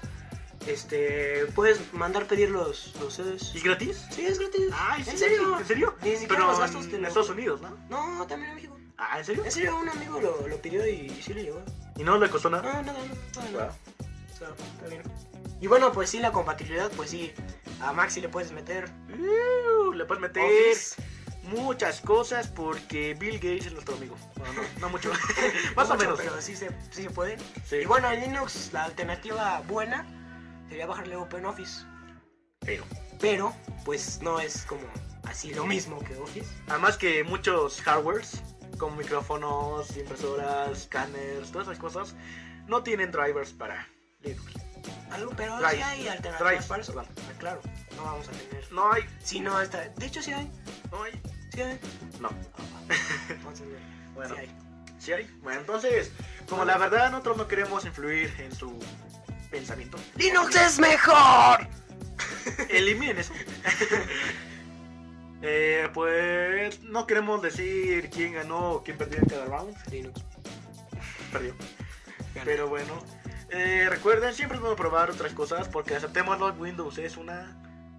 puedes mandar pedir los CDs. ¿Y gratis? Sí, es gratis. Ay, sí, ¿En serio? ¿En serio? Ni siquiera Pero los gastos te en lo... Estados Unidos, ¿no? No, también en México. Ah, ¿en serio? En serio, un amigo lo pidió y sí le llegó. ¿Y no le costó No, nada? nada. Wow. O sea, está bien. Y bueno, pues sí, la compatibilidad, pues sí. A Mac sí le puedes meter Le puedes meter Office. muchas cosas porque Bill Gates es nuestro amigo. Bueno, no mucho. Más No o mucho, menos. pero sí se puede. Sí. Y bueno, en Linux la alternativa buena sería bajarle OpenOffice. Pero, pues no es como así lo mismo que Office. Además que muchos hardwares, como micrófonos, impresoras, scanners, todas esas cosas, no tienen drivers para Linux. Pero Drive. sí hay alternativas Drive, para eso. perdón. Ah, claro, no vamos a tener. No hay, Si no, está. De hecho, sí hay. no hay. Sí hay. No. Entonces, Bueno. sí hay. ¿Sí hay? Bueno, entonces, como la verdad nosotros no queremos influir en su pensamiento, ¡Linux es mejor! eliminen eso. Pues no queremos decir quién ganó o quién perdió en cada round. Linux. Perdió. Pero bueno, recuerden, siempre es bueno probar otras cosas porque aceptémoslo, Windows es una...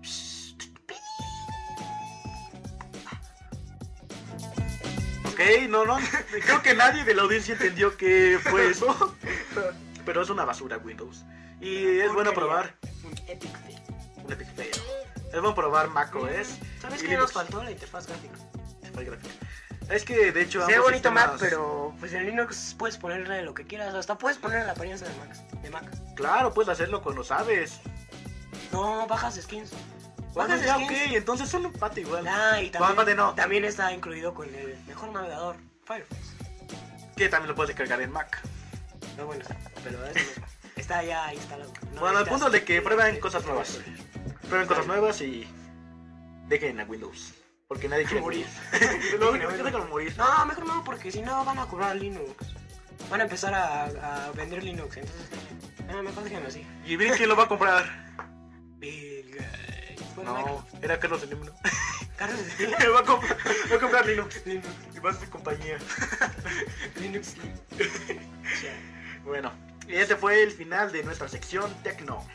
Ok, no, creo que nadie de la audiencia entendió qué fue eso, pero es una basura Windows. Y es bueno probar Un epic fail. un Epic Fail. Es bueno probar macOS. ¿Sabes y qué Linux. nos faltó? La interfaz gráfica. Interfaz gráfica. Es que de hecho Se ve ambos bonito Mac, sistemas- pero pues en Linux puedes ponerle lo que quieras. Hasta puedes ponerle la apariencia de Mac. Claro, puedes hacerlo cuando sabes. No, bajas skins. Bueno, Bajas ya, skins. ok, entonces es un empate igual. Ah, y Bueno, empate no. también está incluido con el mejor navegador, Firefox. Que también lo puedes descargar en Mac. No, bueno, pero es lo mismo. Está ya instalado. No Bueno, el necesitas- punto es de que prueben cosas nuevas. Prueben cosas nuevas y dejen a Windows. Porque nadie quiere Morir. morir. No, yo déjalo morir. No, mejor no, porque si no van a cobrar Linux. Van a empezar a vender Linux, entonces... mejor déjenlo así. ¿Y bien quién lo va a comprar? Bill Gates. Bueno, No, era Carlos Slim, ¿no? Carlos va a comprar Linux. Linux. Y va a su compañía. Linux. Bueno, y este fue el final de nuestra sección Tecno.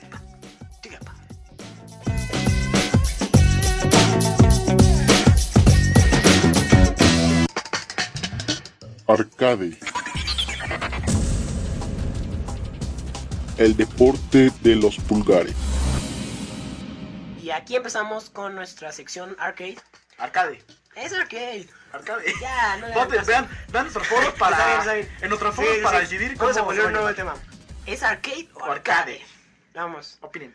Arcade. El deporte de los pulgares. Y aquí empezamos con nuestra sección arcade. Arcade. Es arcade. Arcade. Ya, no le Ponte, hagas caso. vean nuestros foros para... Está bien. En nuestros foros Sí, para sí. decidir Vamos a cómo poner se un va a nuevo llamar. tema. ¿Es arcade o O arcade? arcade. Vamos. Opinen.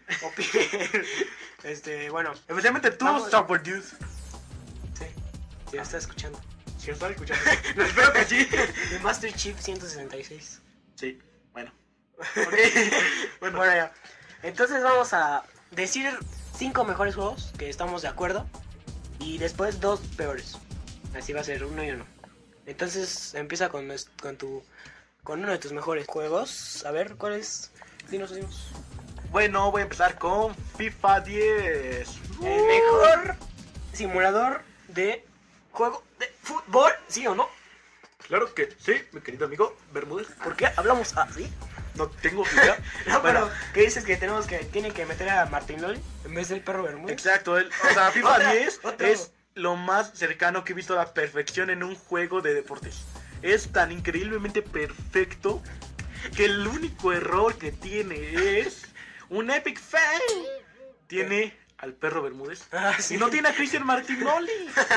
Bueno. Especialmente tú, Vamos. Software Dude. Sí. Ya está escuchando. Si nos estás escuchando. No, espero que sí. De Master Chief 166. Sí, bueno. Bueno, ya. Entonces vamos a decir 5 mejores juegos que estamos de acuerdo. Y después 2 peores. Así va a ser uno y uno. Entonces empieza con uno de tus mejores juegos. A ver, ¿cuál es? Dinos. Bueno, voy a empezar con FIFA 10. El mejor simulador de juego de fútbol, ¿sí o no? Claro que sí, mi querido amigo Bermúdez. ¿Por qué hablamos así? No tengo idea. No, Bueno, pero ¿qué dices que tienen que meter a Martín Loli en vez del perro Bermúdez? exacto, o sea, FIFA Otra- 10 otro. es lo más cercano que he visto a la perfección en un juego de deportes. Es tan increíblemente perfecto que el único error que tiene es un epic fail. Tiene al perro Bermúdez Sí. y no tiene a Cristian Martinoli.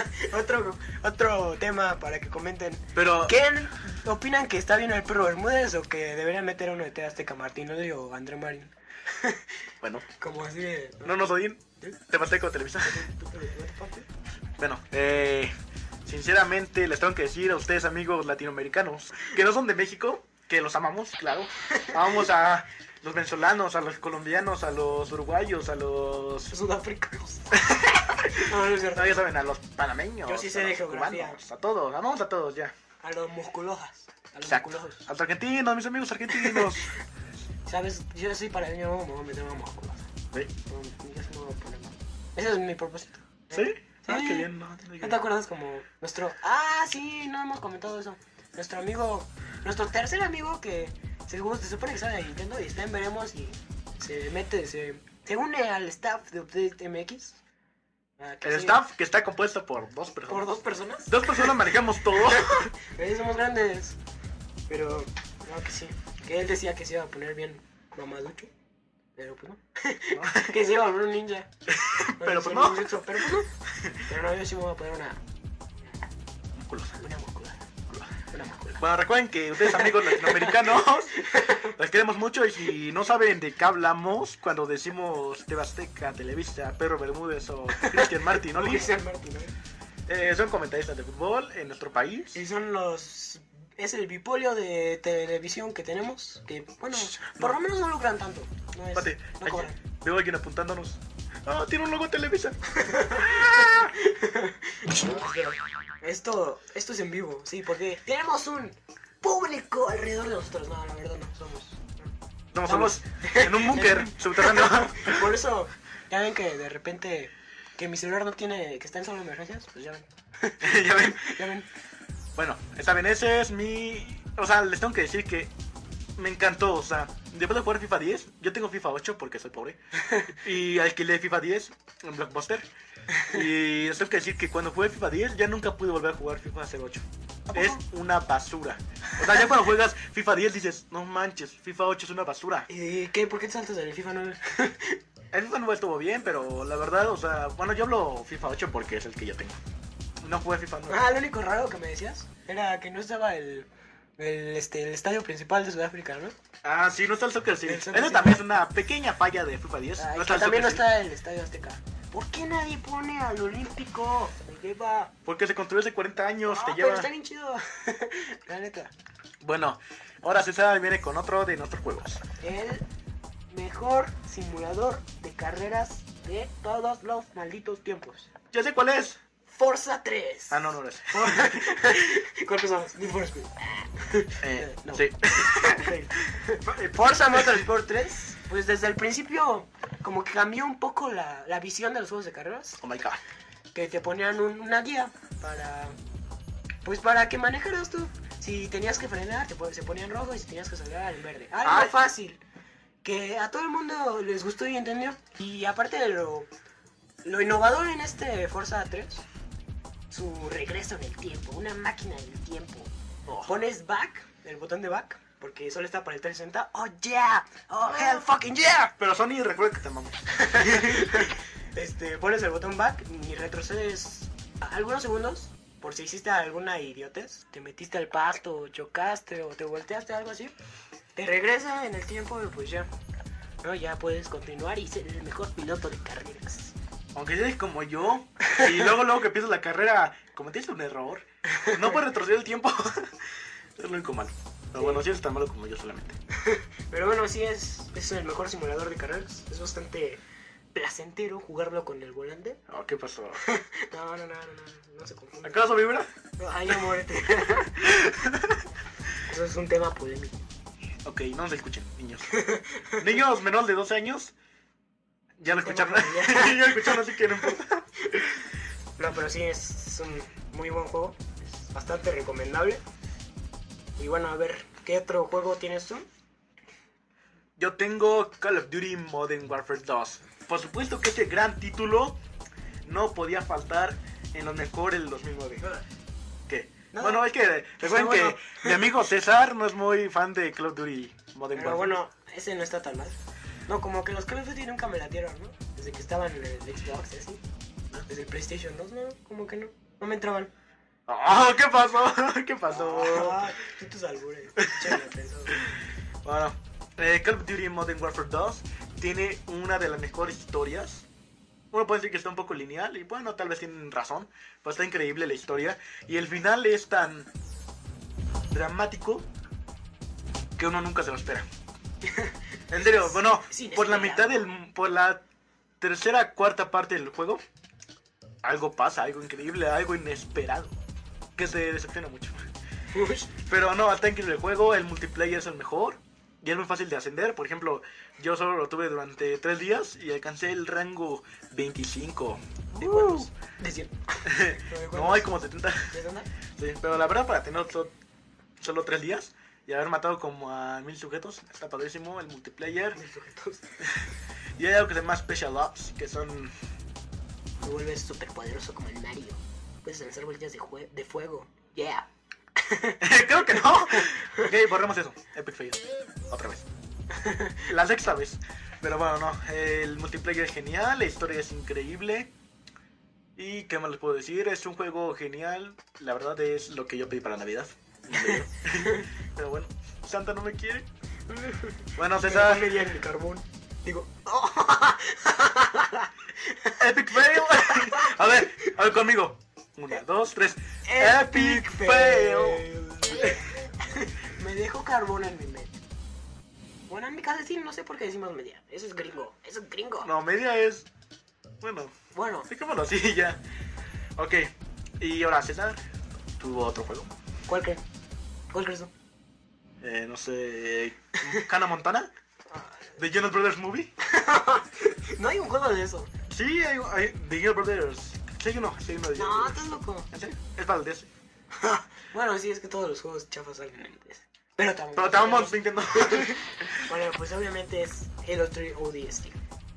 Otro tema para que comenten. Pero ¿Quién opinan que está bien el perro Bermúdez o que deberían meter a uno de TV Azteca, Martinoli o André Marín? bueno, Como así de... no nos odien. Te maté con Televisa. Bueno, sinceramente les tengo que decir a ustedes, amigos latinoamericanos, que no son de México, que los amamos, claro. Amamos a los venezolanos, a los colombianos, a los uruguayos, a los... Sudafricanos. No, no es cierto. No, ya saben, a los panameños. Yo sí sé a de los geografía. cubanos, a todos, amamos a todos ya. A los musculojas. A los Exacto. musculosos. A los argentinos, mis amigos argentinos. ¿Sabes? Yo soy para mí, me voy a meter una musculosa. ¿Sí? Yo sí me voy a poner mal. Ese es mi propósito. ¿Sí? Ah, Sí. qué bien, ¿no? ¿No te acuerdas como nuestro... Ah, sí, no hemos comentado eso. Nuestro amigo, nuestro tercer amigo que se supone que sabe de Nintendo y está en Veremos y se une al staff de Update MX. El staff que está compuesto por dos personas. ¿Por 2 personas? Dos personas manejamos todo. Somos grandes. Pero, no, que sí. Que él decía que se iba a poner bien mamaducho. Pero pues no. Que se iba a volver un ninja. Pero pues no. Pero pues no. Pero no, yo sí me voy a poner una Musculosa. muscular. Una muscular. Bueno, recuerden que ustedes, amigos latinoamericanos, les queremos mucho y si no saben de qué hablamos cuando decimos TV Azteca, Televisa, Perro Bermúdez o Cristian Martinoli, Cristian Martinoli. son comentaristas de fútbol en nuestro país. Y son los... Es el bipolio de televisión que tenemos. Que, bueno, por lo menos no lucran tanto. No es... Espérate, No cobran. veo a alguien apuntándonos. Ah, tiene un logo de Televisa. Pero esto es en vivo, sí, porque tenemos un público alrededor de nosotros. No, la verdad no, somos... No, estamos en un búnker subterráneo. Por eso, ya ven que de repente... Que mi celular no tiene... Que está en solo emergencias, pues ya ven. Ya ven. Ya ven. Bueno, está bien, ese es mi... O sea, les tengo que decir que me encantó, o sea, después de jugar FIFA 10, yo tengo FIFA 8 porque soy pobre, y alquilé FIFA 10 en Blockbuster, y les tengo que decir que cuando jugué FIFA 10 ya nunca pude volver a jugar FIFA 08. Es una basura. O sea, ya cuando juegas FIFA 10 dices, no manches, FIFA 8 es una basura. ¿Y qué? ¿Por qué te saltas del FIFA 9? El FIFA 9 estuvo bien, pero la verdad, o sea, bueno, yo hablo FIFA 8 porque es el que yo tengo. No jugué FIFA 9. Ah, lo único raro que me decías era que no estaba el estadio principal de Sudáfrica, ¿no? Ah, sí, no está el Soccer City. El Soccer Eso City. también es una pequeña falla de FIFA 10. Ah, No y que el también no Soccer City. está el estadio Azteca. ¿Por qué nadie pone al Olímpico? ¿De qué va? Porque se construyó hace 40 años, te Pero lleva... está bien chido. La neta. Bueno, ahora César viene con otro de nuestros juegos. El mejor simulador de carreras de todos los malditos tiempos. Ya sé cuál es. Forza 3. Ah, no, no es. ¿Cuál pensamos? Need for Speed. No. Sí. Forza Motorsport 3, pues desde el principio como que cambió un poco la visión de los juegos de carreras. Oh my god. Que te ponían una guía para que manejaras tú. Si tenías que frenar, se ponía en rojo y si tenías que acelerar en verde. Algo Ay. fácil, que a todo el mundo les gustó y entendió. Y aparte de lo innovador en este Forza 3, su regreso en el tiempo, una máquina del tiempo. Oh. Pones back, el botón de back, porque solo está para el 360. ¡Oh, yeah! ¡Oh, hell fucking yeah! Pero Sony, recuerda que te amamos. Pones el botón back y retrocedes algunos segundos por si hiciste alguna idiotez. Te metiste al pasto, chocaste o te volteaste, algo así. Te regresa en el tiempo y pues ya. ¿No? Ya puedes continuar y ser el mejor piloto de carreras. Aunque seas como yo, y luego que empiezas la carrera, cometiste un error, no puedes retroceder el tiempo. Es lo único malo. Pero bueno, si eres tan malo como yo solamente. Pero bueno, sí es el mejor simulador de carreras. Es bastante placentero jugarlo con el volante. Oh, ¿qué pasó? No se confunde. ¿Acaso vibra? No, ay, ya muérete. Eso es un tema polémico. Ok, no se escuchen, niños. Niños menores de 12 años, ya lo escucharon. Ya lo escucharon, así que no importa. No, pero sí, es un muy buen juego. Es bastante recomendable. Y bueno, a ver, ¿qué otro juego tienes tú? Yo tengo Call of Duty Modern Warfare 2. Por supuesto que este gran título no podía faltar en lo mejor del 2009. ¿Qué? No, bueno, es que recuerden bueno. que mi amigo César no es muy fan de Call of Duty Modern Pero Warfare. bueno, ese no está tan mal. No, como que los Call of Duty nunca me latieron, ¿no? Desde que estaban en el Xbox y así. Desde el PlayStation 2, no, como que no. No me entraban. Oh, ¿qué pasó? ¿Qué pasó? Ah, tú tus albures. Chévere, pensado. Bueno, Call of Duty Modern Warfare 2 tiene una de las mejores historias. Uno puede decir que está un poco lineal y bueno, tal vez tienen razón, pero está increíble la historia. Y el final es tan dramático que uno nunca se lo espera. En serio, bueno, Sí, por la inesperado. mitad por la tercera, cuarta parte del juego, algo pasa, algo increíble, algo inesperado, que te decepciona mucho. Uy, Pero no, está increíble el juego, el multiplayer es el mejor y es muy fácil de ascender. Por ejemplo, yo solo lo tuve durante 3 días y alcancé el rango 25 de cuernos. de 100. No, hay como 70. ¿De dónde? Sí, pero la verdad para tener solo 3 días y haber matado como a 1000 sujetos, está padrísimo el multiplayer. Mis sujetos. Y hay algo que se llama Special Ops, que son... Te vuelves súper poderoso como el Mario. Puedes lanzar boletas de fuego. Yeah. Creo que no. Ok, borremos eso. Epic fail. Otra vez. La sexta vez. Pero bueno, no. El multiplayer es genial. La historia es increíble. Y qué más les puedo decir. Es un juego genial. La verdad es lo que yo pedí para Navidad. Pero bueno, Santa no me quiere. Bueno, César. Me el carbón. Digo, Epic fail. A ver conmigo. 1, 2, 3. Epic fail. Me dejó carbón en mi mente. Bueno, en mi casa sí, no sé por qué decimos media. Eso es gringo. Eso es gringo. No, media es... Bueno, Bueno, dejémoslo así ya. Ok, y ahora César, tuvo otro juego. ¿cuál crees? ¿Cuál crees tú? No sé, Hannah Montana, The Jonas Brothers Movie. No hay un juego de eso. Sí, hay The Jonas Brothers. Sí, hay uno de No, Jonas Brothers. estás loco. ¿En serio? Es para el DS. Bueno, sí, es que todos los juegos chafas salen en DS. Pero también. Pero estamos Nintendo. Bueno, pues obviamente es Halo 3 ODST.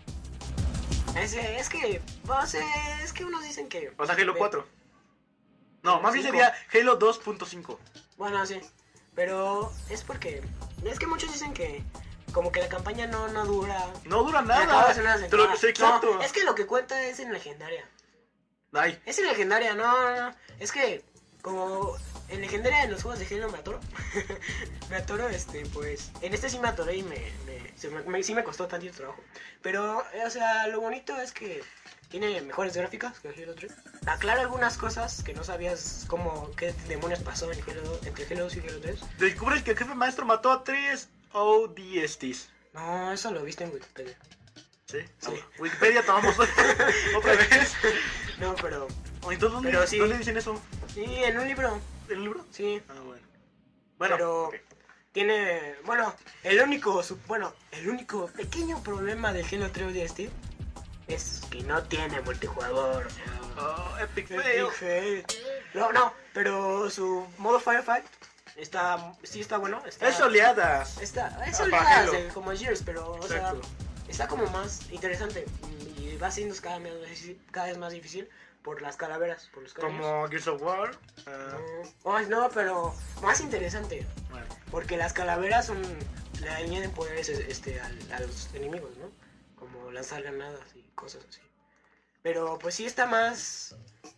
Es que, no sé, es que unos dicen que... O sea, Halo 4. No, más bien 5. sería Halo 2.5. Bueno, sí, pero es porque... Es que muchos dicen que como que la campaña no dura... No dura que acabas nada. en una Sí, temporada. exacto. No, es que lo que cuenta es en legendaria. Ay, Es en legendaria, no. Es que como en legendaria en los juegos de Halo me atoro. Me atoro, pues... En este sí me atoré y sí me costó tantito trabajo. Pero, o sea, lo bonito es que tiene mejores gráficas que Halo 3. Aclara algunas cosas que no sabías qué demonios pasó entre Halo 2 y Halo 3. descubres que el jefe maestro mató a 3 ODSTs. No, eso lo viste en Wikipedia. ¿Sí? Sí. Ah, Wikipedia tomamos otra vez. No, pero... Entonces, ¿dónde, Pero sí. ¿dónde dicen eso? Sí, en un libro. ¿En el libro? Sí. Ah, bueno. Bueno, Pero ok. tiene... Bueno, el único pequeño problema de Halo 3 ODST es que no tiene multijugador. Oh, Epic fail. Epic fail. No, pero su modo Firefight sí está bueno. Es oleadas. Es para oleadas Halo. como Gears, pero o sea, Exacto. está como más interesante y va siendo cada vez más difícil por las calaveras, por los cráneos. Como Gears of War. No, pero más interesante. Bueno. Porque las calaveras le añaden poderes a los enemigos, ¿no? Como lanzar granadas y cosas así. Pero pues sí está más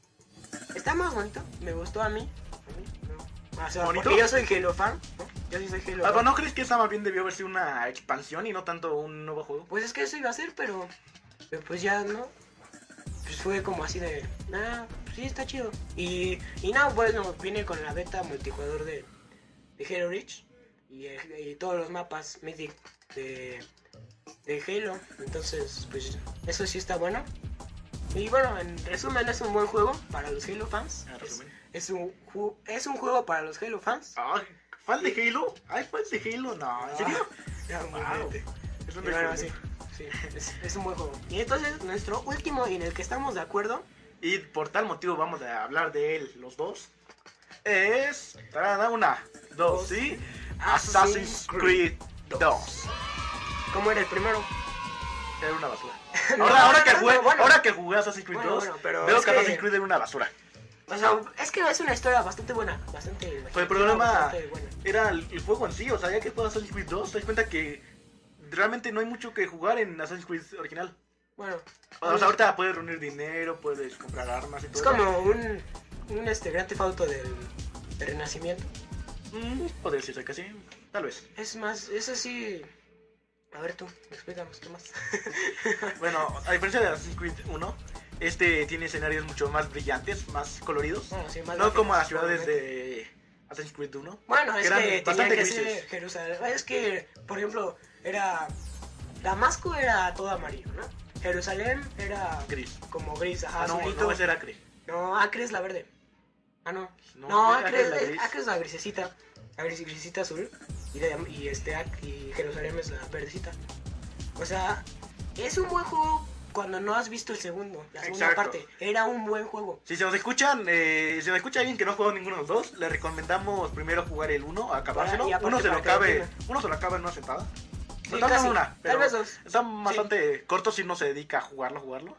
bonito. Me gustó a mí. ¿No? O sea, ¿Bonito? porque yo soy Halo fan, ¿no? Yo sí soy Halo ¿Pero fan. no crees que esa más bien debió haber sido una expansión y no tanto un nuevo juego? Pues es que eso iba a ser, pero pues ya no. Pues fue como así de, pues sí está chido. Y no, bueno, viene con la beta multijugador de Halo Reach y todos los mapas Mythic de Halo. Entonces, pues eso sí está bueno. Y bueno, en resumen es un buen juego para los Halo fans. En resumen. Es un juego para los Halo fans. Ah, ¿fan de Halo? ¿Hay fans de Halo? No, ¿en serio? Ya, Wow. obviamente. Es un Y bueno, descubrimiento. sí, es un buen juego. Y entonces, nuestro último y en el que estamos de acuerdo Y por tal motivo vamos a hablar de él los dos. Es... tarán, 1, 2, ¿sí? Assassin's Creed 2. ¿Cómo era el primero? Era una basura. Ahora que jugué Assassin's Creed 2, pero veo es que Assassin's Creed era una basura. O sea, es que es una historia bastante buena, bastante... Pues el problema bastante buena. era el juego en sí, o sea, ya que juegas Assassin's Creed 2, te das cuenta que realmente no hay mucho que jugar en Assassin's Creed original. Bueno. O sea, ahorita puedes reunir dinero, puedes comprar armas y todo. Es como un Grand Theft Auto del Renacimiento. Podría decirse que sí, tal vez. Es más, es así... A ver tú, explícanos, ¿qué más? Bueno, a diferencia de Assassin's Creed 1, este tiene escenarios mucho más brillantes, más coloridos. Bueno, sí, más no como las gráficos, ciudades de Assassin's Creed 1. Bueno, es eran que tenía bastante que grises. ser Jerusalén. Es que, por ejemplo, era... Damasco era todo amarillo, ¿no? Jerusalén era... Gris. Como gris, ajá, No, azulito. no, ese era Acre. No, Acre es la verde. Ah, no. No, No, Acre es la gris. Acre es la grisecita. La grisecita azul. Y Jerusalén es la verdecita. O sea, es un buen juego cuando no has visto el segundo, la segunda Exacto. parte. Era un buen juego. Si se nos escucha alguien que no ha jugado ninguno de los dos, le recomendamos primero jugar el 1, acabárselo. Y aparte Uno se lo para que acaba en una sentada. Sí, Tal vez casi. una, pero Tal vez dos. están bastante cortos si no se dedica a jugarlo.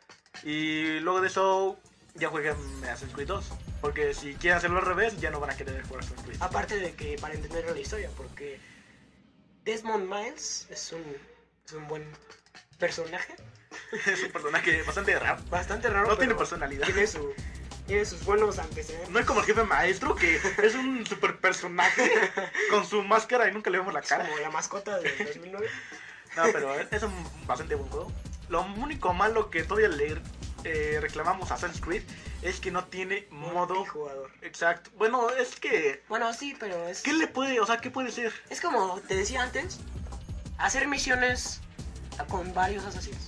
Y luego de eso ya jueguen Assassin's Creed 2. Porque si quieren hacerlo al revés, ya no van a querer jugar Assassin's Creed. Aparte de que para entender la historia, porque Desmond Miles es un buen personaje. Es un personaje bastante raro. Bastante raro. No tiene pero personalidad. Tiene sus buenos antecedentes. No es como el jefe maestro, que es un super personaje con su máscara y nunca le vemos la Es cara. como la mascota del 2009. No, pero es un bastante buen juego. Lo único malo que todavía le reclamamos a Assassin's Creed es que no tiene modo Multijugador. exacto. Bueno, es que Bueno, sí, pero es... ¿qué puede ser? Es como te decía antes, hacer misiones con varios asesinos.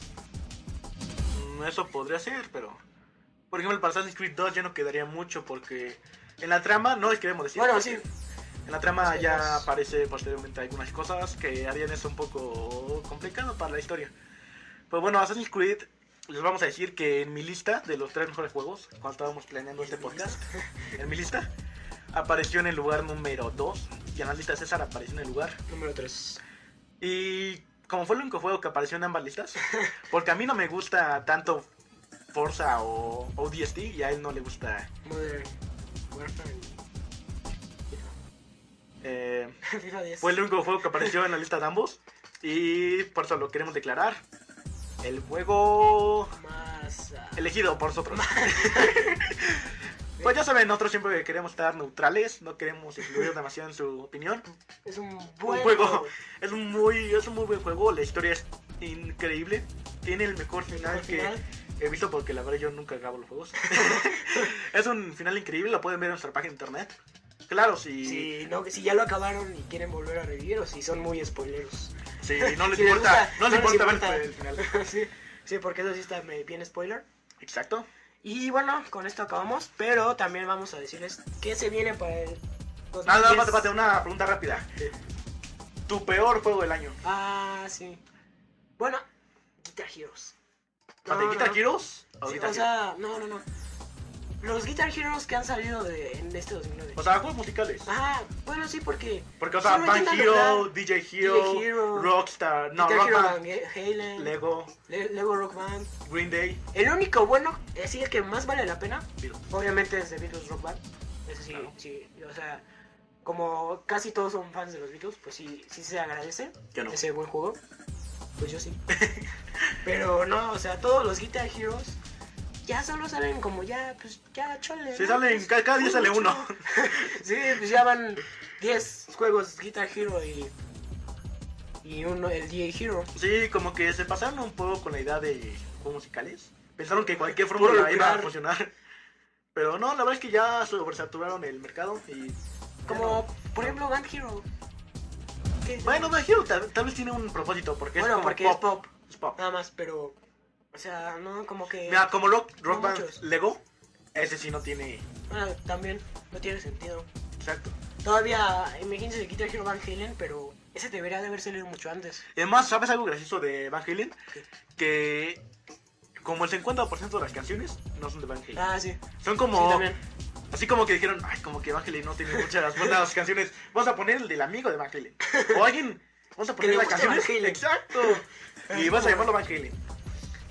Eso podría ser, pero por ejemplo, para Assassin's Creed 2 ya no quedaría mucho porque en la trama no les queremos decir. Bueno, porque sí. En la trama Sí, ya pues. aparece posteriormente algunas cosas que harían eso un poco complicado para la historia. Pues bueno, Assassin's Creed, les vamos a decir que en mi lista de los 3 mejores juegos, cuando estábamos planeando este podcast, en mi lista, apareció en el lugar número 2, y en la lista de César apareció en el lugar. Número 3. Y como fue el único juego que apareció en ambas listas, porque a mí no me gusta tanto Forza o ODST, y a él no le gusta... Modern Warfare. FIFA 10. Fue el único juego que apareció en la lista de ambos, y por eso lo queremos declarar el juego Más... elegido por nosotros. Pues ya saben, nosotros siempre queremos estar neutrales, no queremos influir demasiado en su opinión. Es un Un buen juego, es un muy buen juego, la historia es increíble, tiene el mejor final que he visto porque la verdad yo nunca acabo los juegos. Es un final increíble, lo pueden ver en nuestra página de internet. Claro, Si ya lo acabaron y quieren volver a revivir o si son muy spoileros. si no les Si les importa, gusta- no les no les importa ver importa. el final. sí, porque eso sí está bien spoiler. Exacto. Y bueno, con esto acabamos, pero también vamos a decirles qué se viene para el 2010. Nada, pate, una pregunta rápida. Tu peor juego del año. Ah, sí. Bueno, Guitar Heroes. ¿Guitar Heroes? ¿O Sí, Guitar o sea, no. Los Guitar Heroes que han salido en este 2009. O sea, juegos musicales. Ah, bueno, sí, porque... Porque, o sea, sí, Band entiendo Hero, lograr DJ Hero, Hero, Rockstar, no, Guitar Rock Hero Band, Van Halen, Lego, Lego Rock Band. Green Day. El único bueno, así el que más vale la pena, Beatles. obviamente es de Beatles Rock Band. Ese sí, Claro. sí, o sea, como casi todos son fans de los Beatles, pues sí se agradece Yo no. ese buen juego. Pues yo sí. Pero no, o sea, todos los Guitar Heroes ya solo salen como ya, pues ya chole. Sí, ¿no? salen, Pues, cada día sale mucho. uno. Sí, pues ya van 10 juegos Guitar Hero y uno, el DJ Hero. Sí, como que se pasaron un poco con la idea de juegos musicales. Pensaron que cualquier Puro fórmula iba a lucrar. funcionar. Pero no, la verdad es que ya sobresaturaron el mercado y... Como, por ejemplo, Band Hero. ¿Qué? Bueno, Band Hero tal vez tiene un propósito, porque Bueno, es como porque pop. es pop, Es pop. nada más, pero... O sea, no, como que... Mira, como Rock no Band muchos. Lego, ese sí no tiene... Bueno, también no tiene sentido. Exacto. Todavía, imagínense el Guitar Hero Van Halen, pero ese debería de haber salido mucho antes. Y además, ¿sabes algo gracioso de Van Halen? ¿Qué? Que como el 50% de las canciones no son de Van Halen. Ah, sí. Son como... Sí, también. Así como que dijeron, ay, como que Van Halen no tiene muchas buenas canciones. Vamos a poner el del amigo de Van Halen. O alguien, vamos a Que poner le las guste canciones. Van Halen. Exacto. Y vas a llamarlo Van Halen.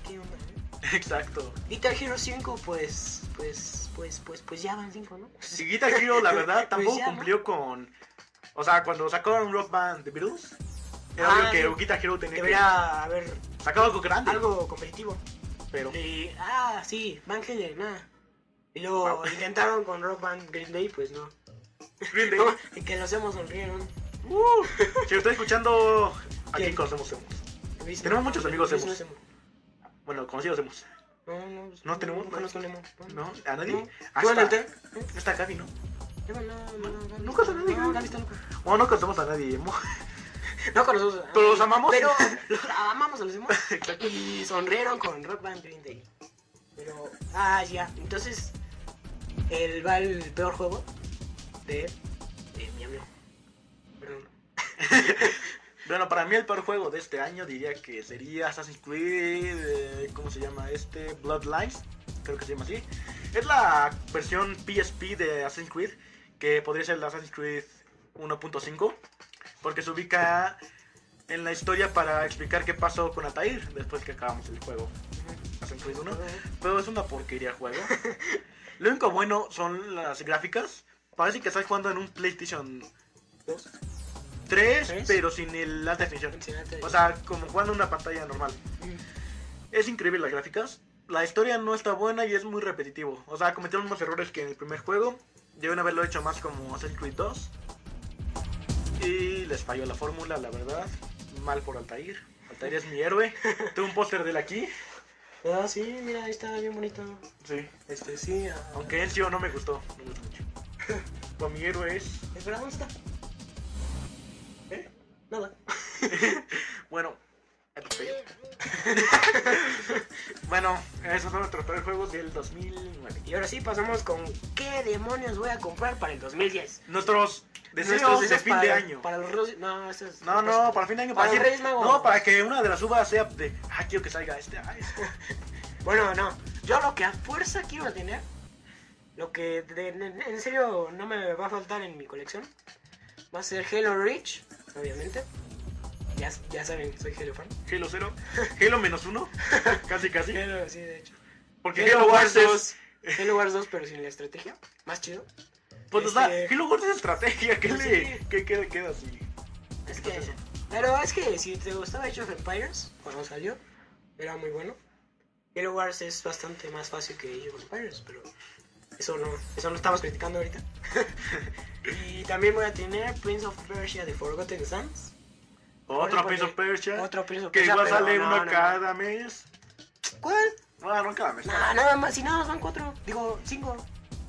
Exacto. Guitar Hero 5, pues ya van 5, ¿no? Y Guitar Hero, la verdad, tampoco ya, ¿no? cumplió con... O sea, cuando sacaron Rock Band de Beatles, era obvio que sí. Guitar Hero tenía Debería haber que sacar algo grande. algo competitivo. Pero... Sí, Van Halen, nada. Y luego intentaron con Rock Band Green Day, pues no. Green Day. Y que los hemos sonrieron. Si lo estoy escuchando, aquí ¿Quién? conocemos Emos. Luis, Tenemos muchos amigos Luis emos. no es emo. Bueno, conocidos Emos. ¿No tenemos? No conozco un emo. ¿No? ¿A nadie? No. Ah, ¿Tú en el está, té? está Gaby, ¿no? No. Nunca se nadie. No, Gaby está loco. Bueno, no conocemos a nadie emo. No conocemos. ¿Pero los amamos? Pero los amamos a los emos. Exacto. Y sonrieron con Rock Band Green Day. Pero, ya. Entonces, va el peor juego de mi amigo. Perdón. Bueno, para mí el peor juego de este año diría que sería Assassin's Creed, ¿cómo se llama este? Bloodlines, creo que se llama así. Es la versión PSP de Assassin's Creed, que podría ser el Assassin's Creed 1.5, porque se ubica en la historia para explicar qué pasó con Altair después que acabamos el juego Assassin's Creed 1, pero es una porquería el juego. Lo único bueno son las gráficas. Parece que estás jugando en un PlayStation 2. 3, ¿Tres? pero sin el alta definición. Sin alta O sea, como jugando en una pantalla normal. Es increíble las gráficas. La historia no está buena y es muy repetitivo. O sea, cometieron unos errores que en el primer juego deben haberlo hecho más como Assassin's Creed 2. Y les falló la fórmula, la verdad. Mal por Altair. Altair es mi héroe. Tengo un póster de él aquí. Sí, mira, ahí está bien bonito. Sí. Sí. Aunque Ezio no me gustó. No me gustó mucho. Pues mi héroe es... Espera, ¿dónde está? Nada. Bueno, bueno, esos son nuestros peores juegos del 2009. Y ahora sí pasamos con ¿qué demonios voy a comprar para el 2010? Nuestros deseos Nuestros de deseos fin de año. Para los Reyes. No, esto es. No, para fin de año. Para los que- Reyes Magos. No, para que una de las uvas sea de... quiero que salga este. Bueno, no. Yo lo que a fuerza quiero tener, lo que en serio no me va a faltar en mi colección, va a ser Halo Reach, obviamente. Ya saben, soy Halo fan. Halo 0. Halo -1. Casi. Halo, sí, de hecho. Porque Halo Wars es... Halo Wars 2, pero sin la estrategia. Más chido. Pues, o sea, Halo Wars es estrategia. ¿Qué Sí. le queda así? Es que, pero es que si te gustaba Age of Empires cuando salió, era muy bueno. Halo Wars es bastante más fácil que Age of Empires, pero eso no estamos criticando ahorita. Y también voy a tener Prince of Persia The Forgotten Sands. Otro Prince of Persia. Otro Prince of Que Persia, igual pero sale no, uno no. cada mes. ¿Cuál? No cada mes. Nada más, si nada más van 4, digo 5.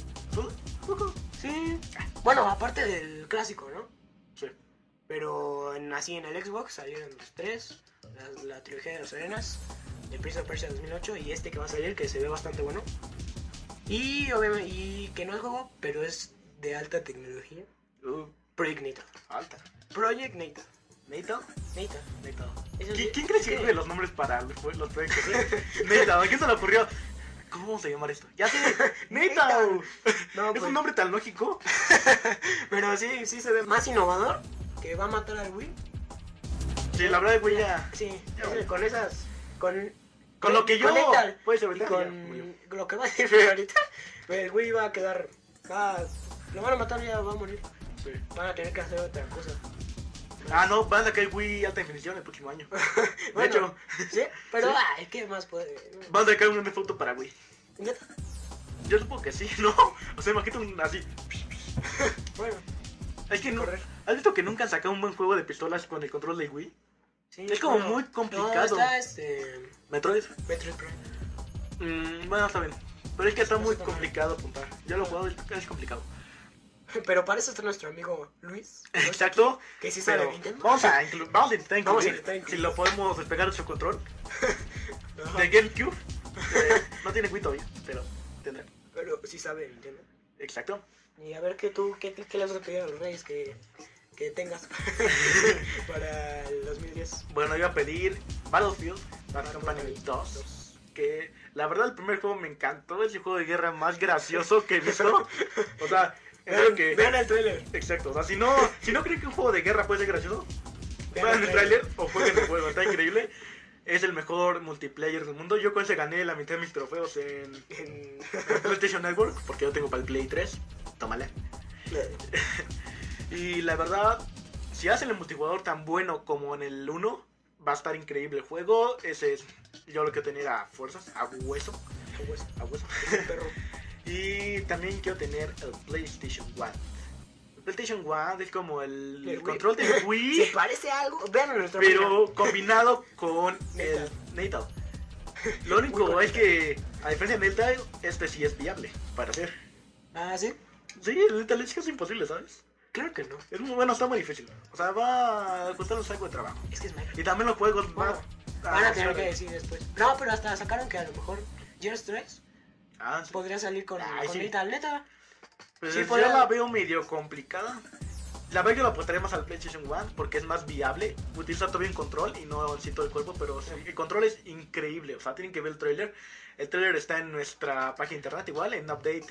Sí. Bueno, aparte del clásico, ¿no? Sí. Pero así en el Xbox salieron los 3, la trilogía de las arenas, el Prince of Persia 2008 y este que va a salir que se ve bastante bueno. Y obviamente, y que no es juego, pero es de alta tecnología. Project Natal. Alta. Project Natal. ¿Natal? Natal. Eso sí, ¿Quién cree es que que- escoge los nombres para los proyectos? Natal, ¿a quién se le ocurrió? ¿Cómo vamos a llamar esto? Ya sé, Natal. No, Es pues, un nombre tan lógico. pero sí se ve más innovador, que va a matar al Wii. Sí, la verdad, güey, ya. Sí, Ya vale. con esas, con Con lo que yo. con Natal Puede ser y verdad. con lo que va a decir ahorita, el Wii va a quedar, lo van a matar y ya va a morir. Sí. Van a tener que hacer otra cosa. No, van a sacar Wii alta definición el próximo año. Bueno, De hecho, sí, pero sí. ¿qué más puede? van a sacar un foto para Wii. ¿Neta? Yo supongo que sí, ¿no? O sea, imagínate un así. Bueno, Es que no. correr. ¿Has visto que nunca han sacado un buen juego de pistolas con el control de Wii? Sí, Es como bueno, muy complicado. No, está Metroid. Metroid Prime. Bueno, está bien. Pero es que está No muy está mal. complicado apuntar. Ya lo he jugado, es complicado. Pero para eso está nuestro amigo Luis. Exacto. Que sí sabe Pero Nintendo. vamos a intentar Vamos a incluir intentar incluir. si lo podemos despegar de su control. Ajá. De GameCube. No tiene Wii todavía, pero tendrá. Pero sí sabe Nintendo. Exacto. Y a ver qué le vas a pedir a los reyes que tengas para el 2010. Bueno, iba a pedir Battlefield Bad Bad Company Company 2. Que la verdad el primer juego me encantó. Es el juego de guerra más gracioso que he visto. O sea, es lo que... Vean el trailer. Exacto. O sea, si no creen que un juego de guerra puede ser gracioso, Vean vean el tráiler o jueguen el juego. Está increíble. Es el mejor multiplayer del mundo. Yo con ese gané la mitad de mis trofeos en PlayStation Network, porque yo tengo para el Play 3. Tómale. Y la verdad, si hacen el multijugador tan bueno como en el 1, va a estar increíble el juego. Ese es yo lo que tener a fuerzas, a hueso. A hueso. Perro. Y también quiero tener el PlayStation 1. El PlayStation 1 es como el control de Wii. ¿Se parece a algo? Vean en nuestra pero combinado con Natal. el Natal. Lo único es que, a diferencia de Natal, este sí es viable para hacer. Ah, ¿sí? Sí, el Natal es casi imposible, ¿sabes? Claro que no. Es muy bueno, está muy difícil. O sea, va a costarnos algo de trabajo. Es que es Minecraft. Y también los juegos Bueno, van a tener que decir después. No, pero hasta sacaron que a lo mejor Gears 3 sí. podría salir con sí. Natal, neta. Pues Sí, yo podría- la veo medio complicada. La verdad que la apostaría más al PlayStation 1 porque es más viable. Utiliza todavía un control y no en sí todo el cuerpo, pero sí, el control es increíble. O sea, tienen que ver el trailer. El trailer está en nuestra página de internet igual, en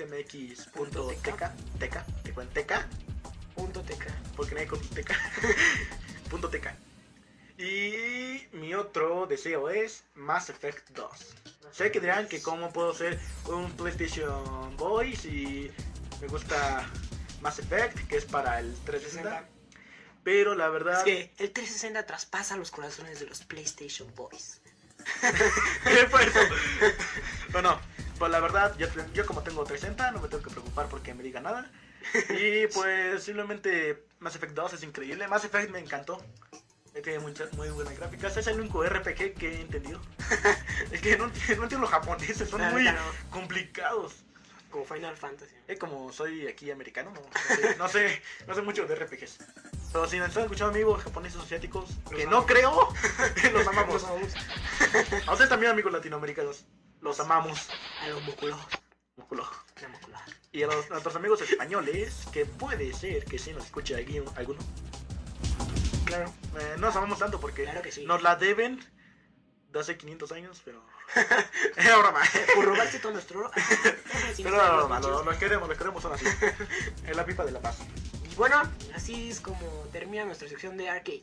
updatemx.tk, Punto TK. porque nadie con TK. punto .tk. Y mi otro deseo es Mass Effect 2. Sé que dirán que cómo puedo ser un PlayStation Boy si me gusta Mass Effect, que es para el 360. Pero la verdad... Es que el 360 traspasa los corazones de los PlayStation Boys. ¿Qué fue eso? Bueno, pues la verdad, yo como tengo 360 no me tengo que preocupar porque me diga nada. Y pues simplemente Mass Effect 2 es increíble. Mass Effect me encantó. Tiene muy buenas gráficas. Es el único RPG que he entendido. Es que no entiendo los japoneses, son La muy neta, no. complicados. Como Final Fantasy. Como soy aquí americano, no sé mucho de RPGs. Pero si nos están escuchando amigos japoneses asiáticos, que no amamos. creo, los amamos. Los amamos. A ustedes también amigos latinoamericanos, los amamos. A los músculos. Músculo. La múscula. Y a nuestros amigos españoles, que puede ser que sí nos escuche alguno. Claro. No nos amamos tanto porque Claro que sí. nos la deben de hace 500 años, pero... Era broma. Por robarse todo nuestro oro. Pero era broma, los queremos, son así. Es la pipa de la paz. Y bueno, así es como termina nuestra sección de arcade.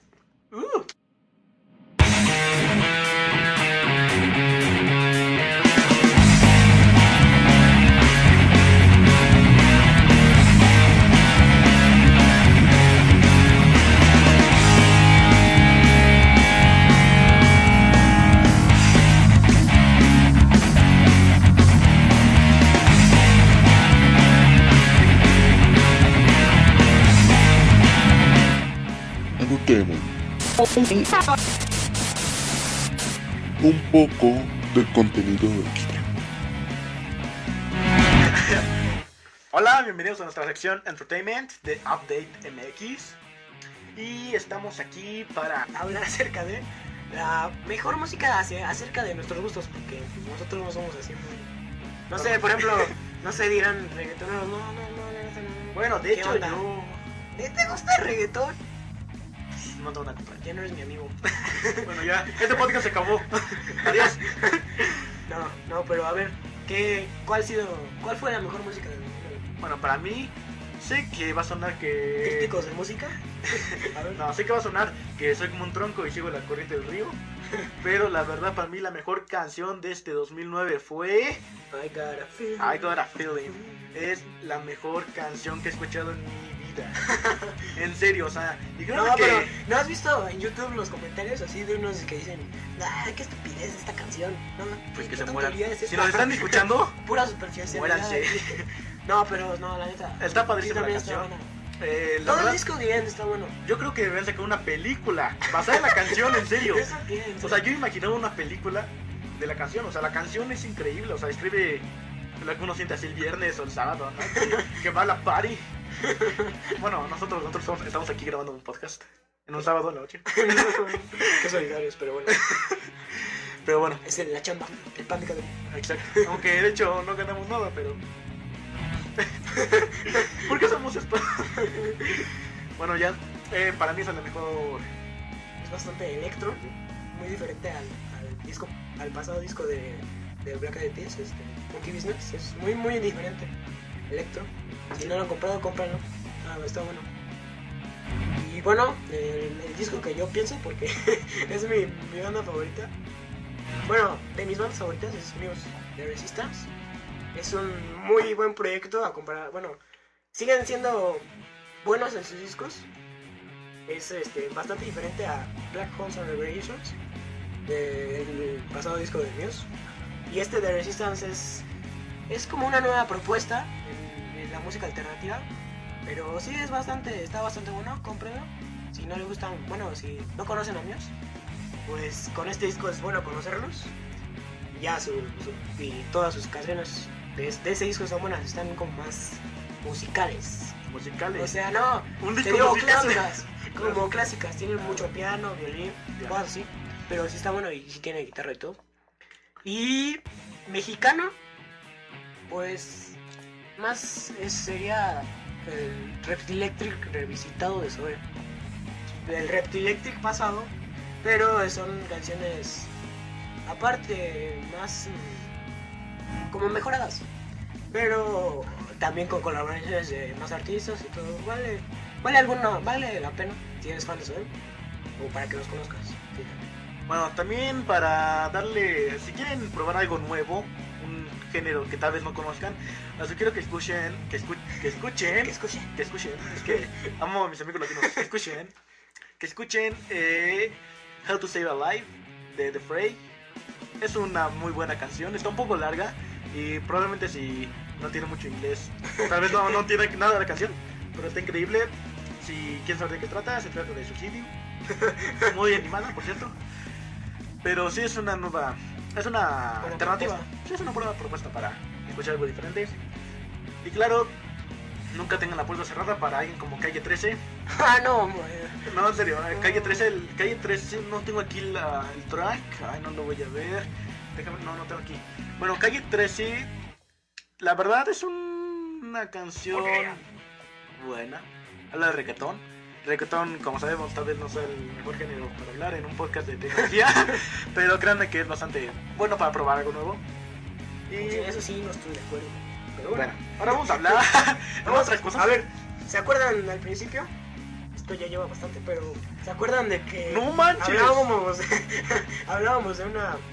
Entertainment. Un poco de contenido extra. Hola, bienvenidos a nuestra sección Entertainment de Update MX. Y estamos aquí para... Hablar acerca de la mejor música acerca de nuestros gustos, porque nosotros no somos así muy... No sé, por ejemplo, no sé, dirán reggaetoneros, no. Bueno, de ¿Qué hecho onda? yo... ¿Te gusta el reggaetón? No tengo nada contra. Ya no eres mi amigo. Bueno, ya, este podcast se acabó. Adiós. No, pero a ver, ¿cuál fue la mejor música del mundo? Bueno, para mí, sé que va a sonar que... ¿Críticos de música? A ver. No, sé que va a sonar que soy como un tronco y sigo la corriente del río. Pero la verdad, para mí, la mejor canción de este 2009 fue... I Got a Feeling. I Got a Feeling. Es la mejor canción que he escuchado en mi vida. En serio, o sea, y creo No, que... pero ¿no has visto en YouTube los comentarios así de unos que dicen, qué estupidez esta canción? No, Pues que qué se mueran. tontería es Si esta. nos están escuchando, Pura superficialidad. muéranse. No, pero no, la neta. Está padrísima la también está canción. buena. La Todo el verdad, disco de End está bueno. yo creo que deberían sacar una película basada en la canción, en serio. ¿Eso qué? O sea, yo imaginaba una película de la canción. O sea, la canción es increíble. O sea, describe lo que uno siente así el viernes o el sábado, ¿no? Que va a la party. Bueno, nosotros estamos aquí grabando un podcast en un sábado en la noche. Qué solidarios, pero bueno. Pero bueno, Es la chamba, el pan de cada uno. exacto. Aunque de hecho no ganamos nada, pero... ¿Por qué hacemos esto? Bueno, ya, para mí es la mejor... Es bastante electro, muy diferente al disco, al pasado disco de Black Eyed Peas, Monkey Business. Es muy, muy diferente. Electro. Si no lo han comprado, cómpralo. Está bueno. Y bueno, el disco que yo pienso, porque es mi banda favorita, Bueno, de mis bandas favoritas es Muse de Resistance. Es un muy buen proyecto a comparar. Bueno, siguen siendo buenos en sus discos. Es bastante diferente a Black Holes and Revelations del pasado disco de Muse. Y este de Resistance es como una nueva propuesta en la música alternativa. Pero sí está bastante bueno, cómprenlo. Si no les gustan, bueno, si no conocen a Muse, pues con este disco es bueno conocerlos. Ya y todas sus canciones de ese disco son buenas, están como más musicales. O sea, no, Un te disco digo musical. clásicas, como clásicas, tienen mucho piano, violín, Ya. cosas así, pero sí está bueno y sí tiene guitarra y todo. Y mexicano, pues más sería el Reptilectric revisitado de Zoe. El Reptilectric pasado, pero son canciones aparte más como mejoradas, pero también con colaboraciones de más artistas y todo. Vale la pena si eres fan de Zoe o para que los conozcas. Sí. Bueno, también para darle, si quieren probar algo nuevo, un género que tal vez no conozcan, les sugiero que escuchen, es que amo a mis amigos latinos, que escuchen How to Save a Life de The Fray. Es una muy buena canción, está un poco larga y probablemente si no tiene mucho inglés, tal vez no entienda nada de la canción, pero está increíble. Si quieren saber de qué trata, se trata de suicidio, muy animada por cierto. Pero sí es una alternativa. Propuesta. Sí es una buena propuesta para escuchar algo diferente. Y claro, nunca tengan la puerta cerrada para alguien como Calle 13. Ah, no, No, en serio, Calle 13, no tengo aquí el track. Ay, no lo voy a ver. Déjame, no tengo aquí. Bueno, Calle 13, la verdad es una canción buena. Habla de reggaetón. Reggaetón, como sabemos, tal vez no sea el mejor género para hablar en un podcast de tecnología, pero créanme que es bastante bueno para probar algo nuevo. Y eso sí no estoy de acuerdo. Pero bueno, ahora vamos a hablar de otras cosas. A ver, ¿se acuerdan al principio? Esto ya lleva bastante, pero ¿se acuerdan de que ¡No manches! hablábamos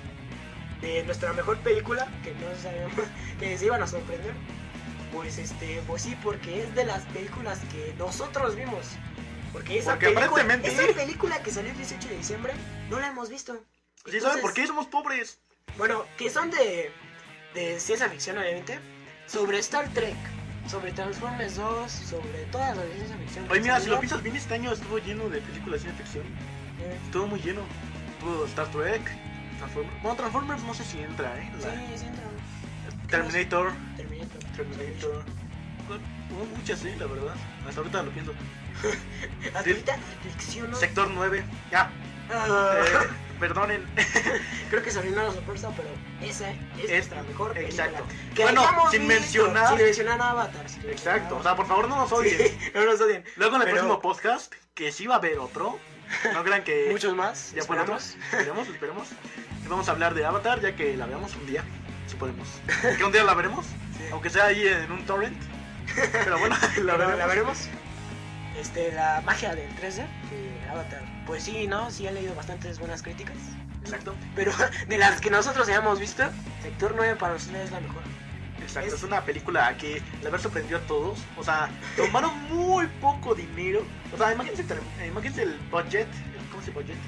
de nuestra mejor película, que no sabíamos que se iban a sorprender? Pues pues sí, porque es de las películas que nosotros vimos. Porque aparentemente esa película que salió el 18 de diciembre no la hemos visto. ¿Sí Entonces, saben por qué somos pobres? Bueno, que son de ciencia ficción, obviamente, sobre Star Trek, sobre Transformers 2, sobre todas las de ciencia ficción. Oye, mira, si lo piensas bien, este año estuvo lleno de películas de ciencia ficción. Estuvo muy lleno. Tuvo Star Trek, Transformers. Bueno, Transformers no sé si entra, ¿eh? Sí, entra. Terminator. Terminator. Hubo muchas, la verdad. Hasta ahorita lo pienso. Hasta ahorita reflexiono. Sector 9. Ya. Perdonen. Creo que se arruinó la sorpresa, pero esa es nuestra mejor película. Exacto. Que Bueno, hayamos sin visto, mencionar a Avatar. Exacto. O sea, por favor, no nos odien. Sí, no nos odien. Luego en el Pero próximo podcast, que sí va a haber otro. No crean que muchos más. ya fue otro. Esperemos. Y vamos a hablar de Avatar, ya que la veamos un día. Si podemos. Que un día la veremos. Sí. Aunque sea ahí en un torrent. Pero bueno, la veremos. La magia del 3D que Avatar. Pues sí, ¿no? Sí he leído bastantes buenas críticas. Exacto. Pero de las que nosotros hayamos visto, Sector 9 para ustedes es la mejor. Exacto, es una película que la verdad sorprendió a todos. O sea, tomaron muy poco dinero. O sea, imagínense el budget. ¿Cómo se budget?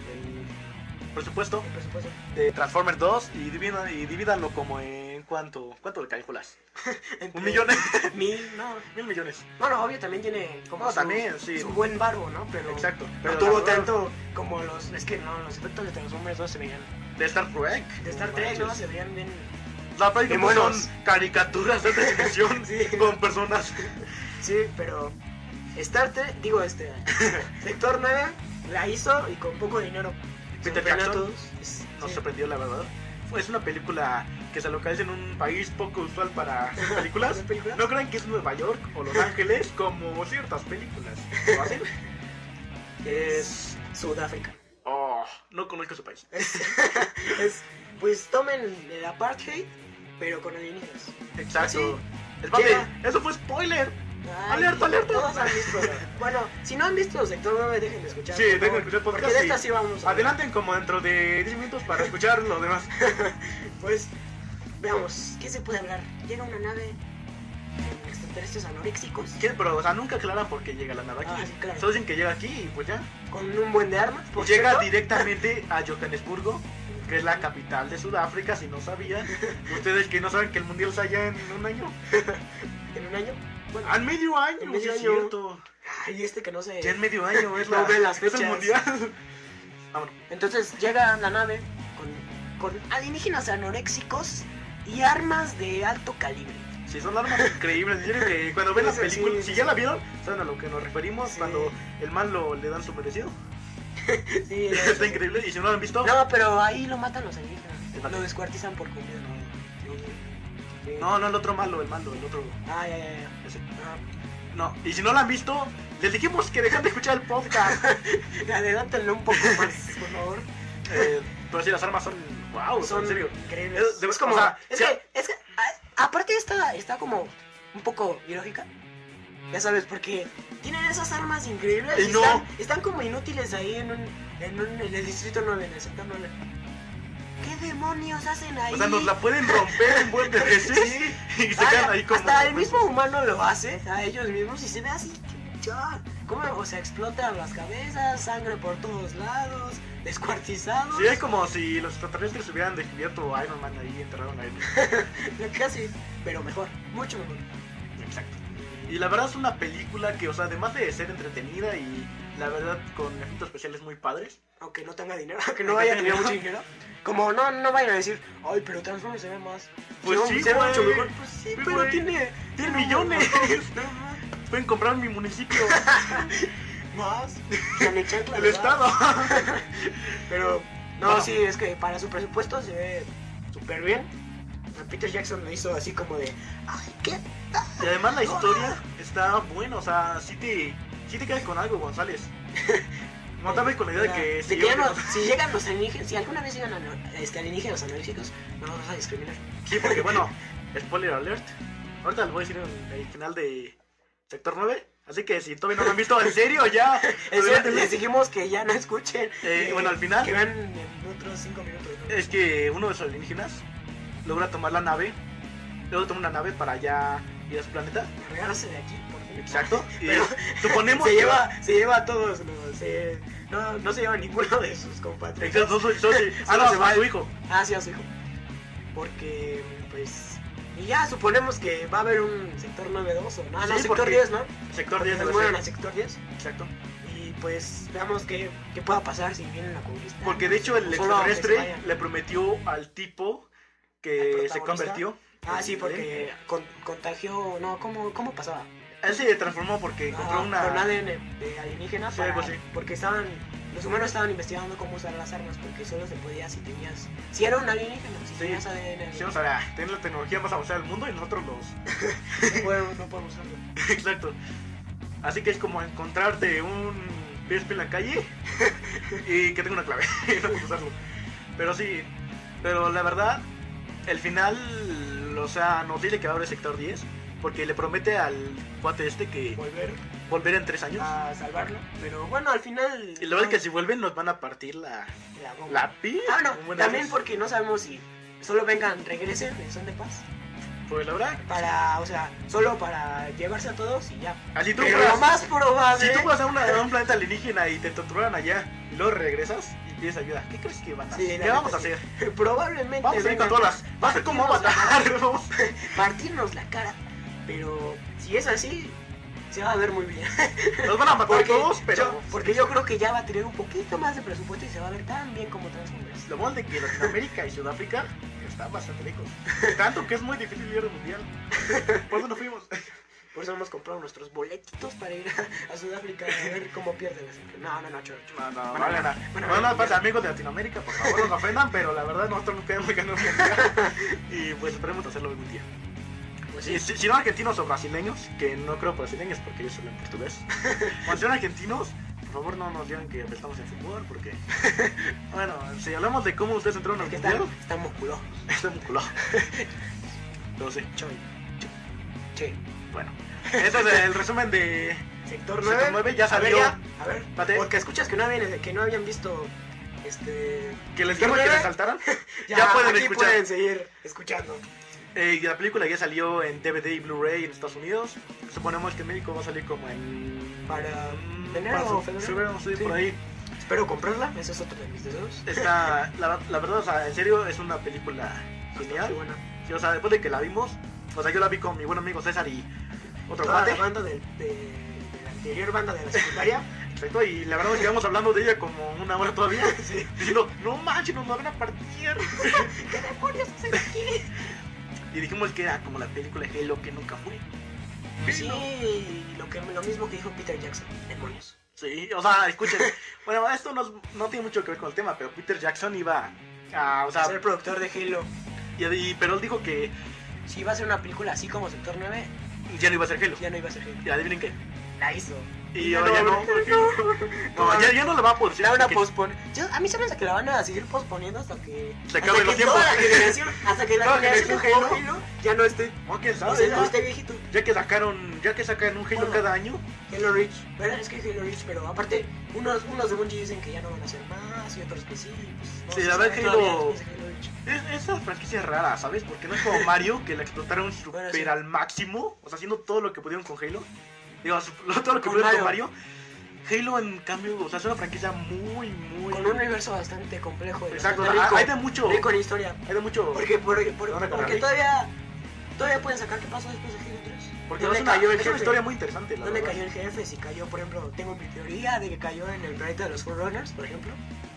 El presupuesto El presupuesto. de Transformers 2 y divídanlo como en ¿cuánto le calculas? ¿1 millón? No. 1.000 millones. Bueno, obvio también tiene como también, sí. su buen barbo, ¿no? Pero Exacto. no Pero tuvo la verdad, tanto como los... Es que no, los efectos de Transformers 2 se veían... de Star Trek. De Star Trek, ¿no? Se veían bien... La prácticamente buenos. son caricaturas de alta definición Sí. con personas. Sí, pero... Sector 9 la hizo y con poco dinero. Peter Sorprendió a Jackson todos. nos Sí. sorprendió, la verdad. Es una película que se localiza en un país poco usual para hacer películas. ¿Hacer películas? No crean que es Nueva York o Los Ángeles como ciertas películas lo hacen. Es... Sudáfrica. Oh, no conozco su país. Pues tomen el apartheid, pero con alienígenas. Exacto. Sí. Espérate, Llega. eso fue spoiler. Ay, Alerta, alerta. Todos han visto. Bueno, si no han visto Sector 9, dejen de escuchar. Sí, por dejen de favor, escuchar el podcast. Porque de y esta sí vamos a hablar. adelanten como dentro de 10 minutos para escuchar lo demás. Pues, veamos, ¿qué se puede hablar? Llega una nave en extraterrestres anoréxicos ¿Qué? Pero, o sea, nunca aclaran por qué llega la nave aquí. Ah, sí, claro. Solo dicen que llega aquí y pues ya. con un buen de armas. Por Llega cierto. directamente a Johannesburgo, que es la capital de Sudáfrica, si no sabían. Ustedes que no saben que el mundial es allá en un año. En un año. Bueno, En medio año, En medio sí es año. cierto. y este que no sé. Ya en medio año es, No ve las es el fechas. mundial. Vámonos. Entonces llega la nave con alienígenas anoréxicos y armas de alto calibre. Sí, son armas increíbles. En serio que cuando ven la Sí, película, sí, si sí. ya la vieron, saben a lo que nos referimos Sí. cuando el malo le dan su merecido. Sí, Está increíble. Y si no lo han visto, No, pero ahí lo matan los alienígenas. Exacto. Lo descuartizan por completo. Sí. no, el otro malo, el otro. Ah, ya. Ese. Ah. No, y si no lo han visto, les dijimos que dejan de escuchar el podcast. Adelántenlo un poco más, por favor. Pero sí, las armas son. Wow, Son en serio. increíbles. Es como. O sea, o sea, es que aparte está como un poco ilógica. Ya sabes, porque tienen esas armas increíbles y No. están como inútiles ahí en el distrito 9, en el sector 9. ¿Qué demonios hacen ahí? o sea, nos la pueden romper en buen de veces Sí. y se quedan ahí como. Hasta el mismo humano lo hace a ellos mismos y se ve así. Ya, ¿cómo? O sea, explotan las cabezas, sangre por todos lados, descuartizados. Sí, es como si los extraterrestres hubieran descubierto a Iron Man ahí enterrado en él. Casi, pero mejor, mucho mejor. Exacto. Y la verdad es una película que, o sea, además de ser entretenida y la verdad con efectos especiales muy padres. Aunque no tenga dinero, aunque no vaya a tener mucho dinero. Como no vayan a decir, ay, pero Transformers se ve más. Pues se ve- sí, se ve güey. mucho mejor. Pues sí, Sí, pero güey. tiene millones. No, Pueden comprar mi municipio, más. San Echancla, el ¿verdad? estado. Pero, no, Bueno. sí, es que para su presupuesto se ve súper bien. A Peter Jackson lo hizo así como de, ay, ¿qué? Y además la historia está buena, o sea, sí te quedas con algo, González. No te ves con la idea de que De que ya no- si llegan los alienígenas, si alguna vez llegan alienígenas analógicos, no los vas a discriminar. Sí, porque bueno, spoiler alert. Ahorita les voy a decir en el final de Sector 9. Así que si todavía no lo han visto, en serio, ya. Es cierto, adelántenle. les dijimos que ya no escuchen. Bueno, al final Que vean en otros 5 minutos. ¿no? es que uno de los alienígenas logra tomar la nave. Luego toma una nave para ya ir a su planeta. Regálarse de aquí, por favor. Exacto. Y Pero suponemos se que lleva a todos, no se lleva a ninguno de sus compatriotas. Exacto, Solo se va a su hijo. Ah, sí, a su hijo. Porque, pues. Y ya suponemos que va a haber un sector 9-2 o no, Sí, no, sector porque 10, ¿no? Sector 10 Nos debe mueven ser. al sector 10. Exacto. Y pues veamos qué pueda pasar si vienen a conquistar. Porque de hecho el O solo aunque se extraterrestre vayan. le prometió al tipo ¿Al que se protagonista? convirtió. Ah, sí, porque contagió. No, ¿cómo pasaba? Él se transformó porque encontró Con una. ADN de alienígena. Sí, para- pues sí. Porque los humanos estaban investigando cómo usar las armas. Porque solo se podía si tenías. Si era un alienígena, si Sí. tenías ADN. Sí, o sea, tener la tecnología más avanzada del mundo y nosotros los. No podemos usarlo. Exacto. Así que es como encontrarte un PSP en la calle y que tenga una clave. Y no puedes usarlo. Pero sí, pero la verdad, el final, o sea, nos dice que va a haber sector 10 porque le promete al cuate este que volver en 3 años. A salvarlo. Pero bueno, al final. Y luego es que si vuelven nos van a partir la goma. la pi. Ah, no, como también vez. porque no sabemos si solo regresen en son de paz. Pues la verdad, O sea, solo para llevarse a todos y ya. así tú Pero fueras- lo más probable. si tú vas a un planeta alienígena y te torturaran allá y luego regresas y pides ayuda, ¿qué crees que van a hacer? Sí, la ¿Qué vamos a neta, hacer? Probablemente Vamos a ir con vengan todas las. Va a ser como partirnos la Avatar. Vamos. partirnos la cara. Pero si es así, se va a ver muy bien. Nos van a matar todos, pero. Porque yo creo que ya va a tener un poquito más de presupuesto y se va a ver tan bien como Transformers. Lo bueno de que Latinoamérica y Sudáfrica están bastante lejos. Tanto que es muy difícil ir al mundial. Por eso no fuimos. Por eso hemos comprado nuestros boletitos para ir a Sudáfrica a ver cómo pierden. No, choro. No, Bueno, vale, bueno, no, no bueno, pasa amigos de Latinoamérica, por favor, no nos ofendan, pero la verdad nosotros no queremos ganar un mundial. Y pues esperemos hacerlo algún día. Pues Si no argentinos o brasileños, que no creo brasileños porque ellos hablan portugués. Cuando sean argentinos, por favor no nos digan que estamos en fútbol porque. Bueno, si hablamos de cómo ustedes entraron al que mundial, están musculosos. está muy culado. Pero sí, Choy. Che. bueno. Eso es el resumen de Sector Sector 9. 9, ya A ver, salió. a ver, Espérate. porque escuchas que no habían visto Que les Sector dijimos que 9. les saltaran. Ya, Ya pueden aquí escuchar. pueden seguir escuchando. Y la película ya salió en DVD y Blu-ray en Estados Unidos. Suponemos que en México va a salir como en... Para enero o febrero. Sí, Sí. por ahí. Espero comprarla, ese es otro de mis deseos. Está, la verdad, o sea, en serio, es una película Qué genial. buena. Sí, o sea, después de que la vimos, o sea, yo la vi con mi buen amigo César y otro Toda cuate. la banda de la anterior banda de la secundaria. Perfecto, y la verdad, quedamos hablando de ella como una hora todavía. Sí. Diciendo, no manches, nos la van a partir. ¿Qué demonios hacen aquí? Y dijimos que era como la película de Halo que nunca fue. Sí, lo mismo que dijo Peter Jackson. Demonios. Sí, o sea, escuchen. Bueno, esto no tiene mucho que ver con el tema, pero Peter Jackson iba a, o sea, Ser productor de Halo. pero él dijo que Si iba a ser una película así como Sector 9, ya no iba a ser Halo. ya no iba a ser Halo. Y adivinen qué. La hizo. Y ahora ya no. No, ya no la va a producir. La van a porque posponer. A mí se me hace que la van a seguir posponiendo hasta que... Se acaben los que toda tiempos. la generación, hasta que la Toda generación que generación jugó Halo ya no esté. No, quién O sabe. sea, Ya, no esté viejito. ya que sacan un Halo Bueno. cada año. Halo Reach. Pero es que Halo Reach, pero aparte, unos de Bungie dicen que ya no van a hacer más y otros que sí. Pues, no Sí, se la sabe verdad, todavía Halo- después de Halo Reach. Esa franquicia es rara, ¿sabes? Porque no es como Mario, que la explotaron Bueno, super sí. al máximo. O sea, haciendo todo lo que pudieron con Halo. Digo, todo lo que Con pudieron con Mario. Mario. Halo, en cambio, o sea, es una franquicia muy. Con un universo bastante complejo. Y Exacto, bastante rico, hay de mucho. rico en historia. Hay de mucho. Porque ¿Dónde porque agarrarle? todavía pueden sacar qué pasó después de Halo 3. Porque ¿Dónde es una, cayó el es una jefe? historia muy interesante, la ¿Dónde verdad. cayó el jefe? Si cayó, por ejemplo, tengo mi teoría de que cayó en el planeta de los Forerunners, por ejemplo.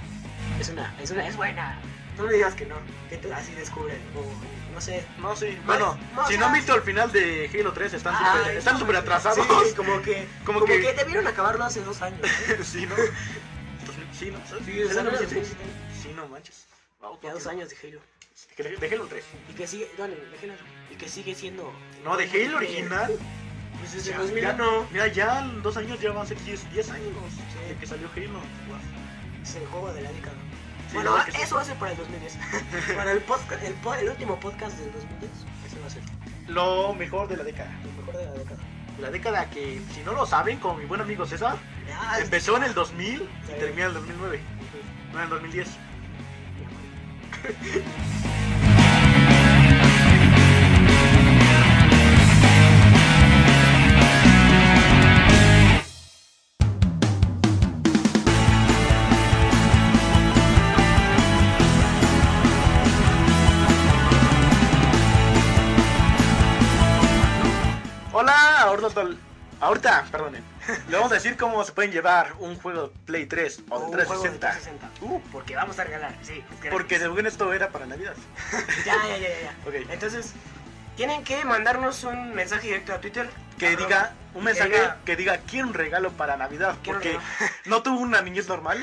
Es buena. No me digas que no, que tú así descubren, o no sé. No, sí. Bueno, más- si no han visto el final de Halo 3, están Ay, súper no, atrasados. Sí, como Como que que- debieron acabarlo hace 2 años. ¿no? Sí, ¿no? Sí, ¿no? Sí, ¿Es o sea, el no, 2007? sí, Sí, no manches. Wow, Ya 2 años de Halo. De Halo 3. Y que sigue, no, de Halo, y que sigue siendo... No, de Halo original. Pues desde Ya, 2001. Mira, ya en 2 años ya van a ser 10 años Sí. de que salió Halo. Es el juego de la década. Sí, Bueno, la verdad que sí. eso va a ser para el 2010. Para el podcast, el último podcast del 2010. Ese va a ser Lo mejor de la década. lo mejor de la década. La década que, si no lo saben, como mi buen amigo César, Ah, empezó en el 2000 Sí. y termina en el 2009. No en el 2010. Hola, ahorita, perdonen. Le vamos a decir cómo se pueden llevar un juego de Play 3 o de un juego de 360. 360. Porque vamos a regalar, sí. es que- Porque según esto era para Navidad. Ya. Ok. Entonces, tienen que mandarnos un mensaje directo a Twitter. Que arroba- diga, un mensaje diga- que diga, quiero un regalo para Navidad. Quiero un Porque regalo. no tuvo una niñez normal.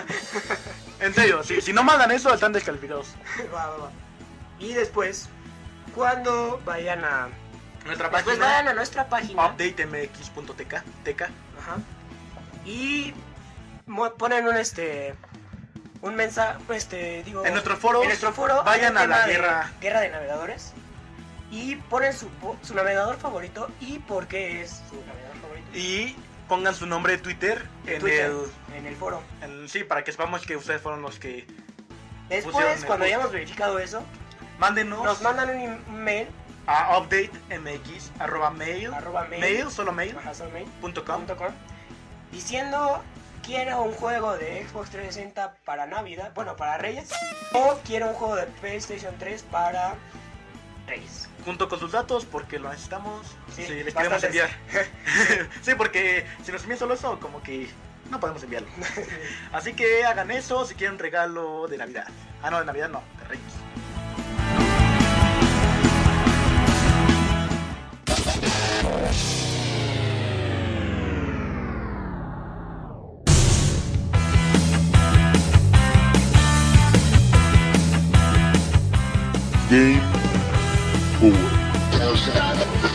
En serio, si no mandan eso, están descalificados. Va. Y después, cuando vayan a... Nuestra Después página vayan a nuestra página. updatemx.tk. Ajá. Y ponen un mensaje, digo, En nuestro foro, en nuestro foro vayan hay a un la tema de guerra. guerra de navegadores y ponen su navegador favorito y por qué es su navegador favorito. Y pongan su nombre de Twitter en Twitter, en el foro. sí, para que sepamos que ustedes fueron los que Después, pusieron el cuando post. hayamos verificado eso, mándenos nos mandan un mail, a updatemx@mail, arroba mail, mail, solo mail, ajá, solo mail, .com. .com, diciendo quiero un juego de Xbox 360 para Navidad, bueno, para Reyes, o quiero un juego de PlayStation 3 para Reyes. junto con sus datos porque lo necesitamos. Sí, Sí, les queremos bastantes. enviar. Sí, porque si nos envían solo eso, como que no podemos enviarlo. Así que hagan eso si quieren un regalo de Navidad. Ah, no, de Navidad no, de Reyes. Game over.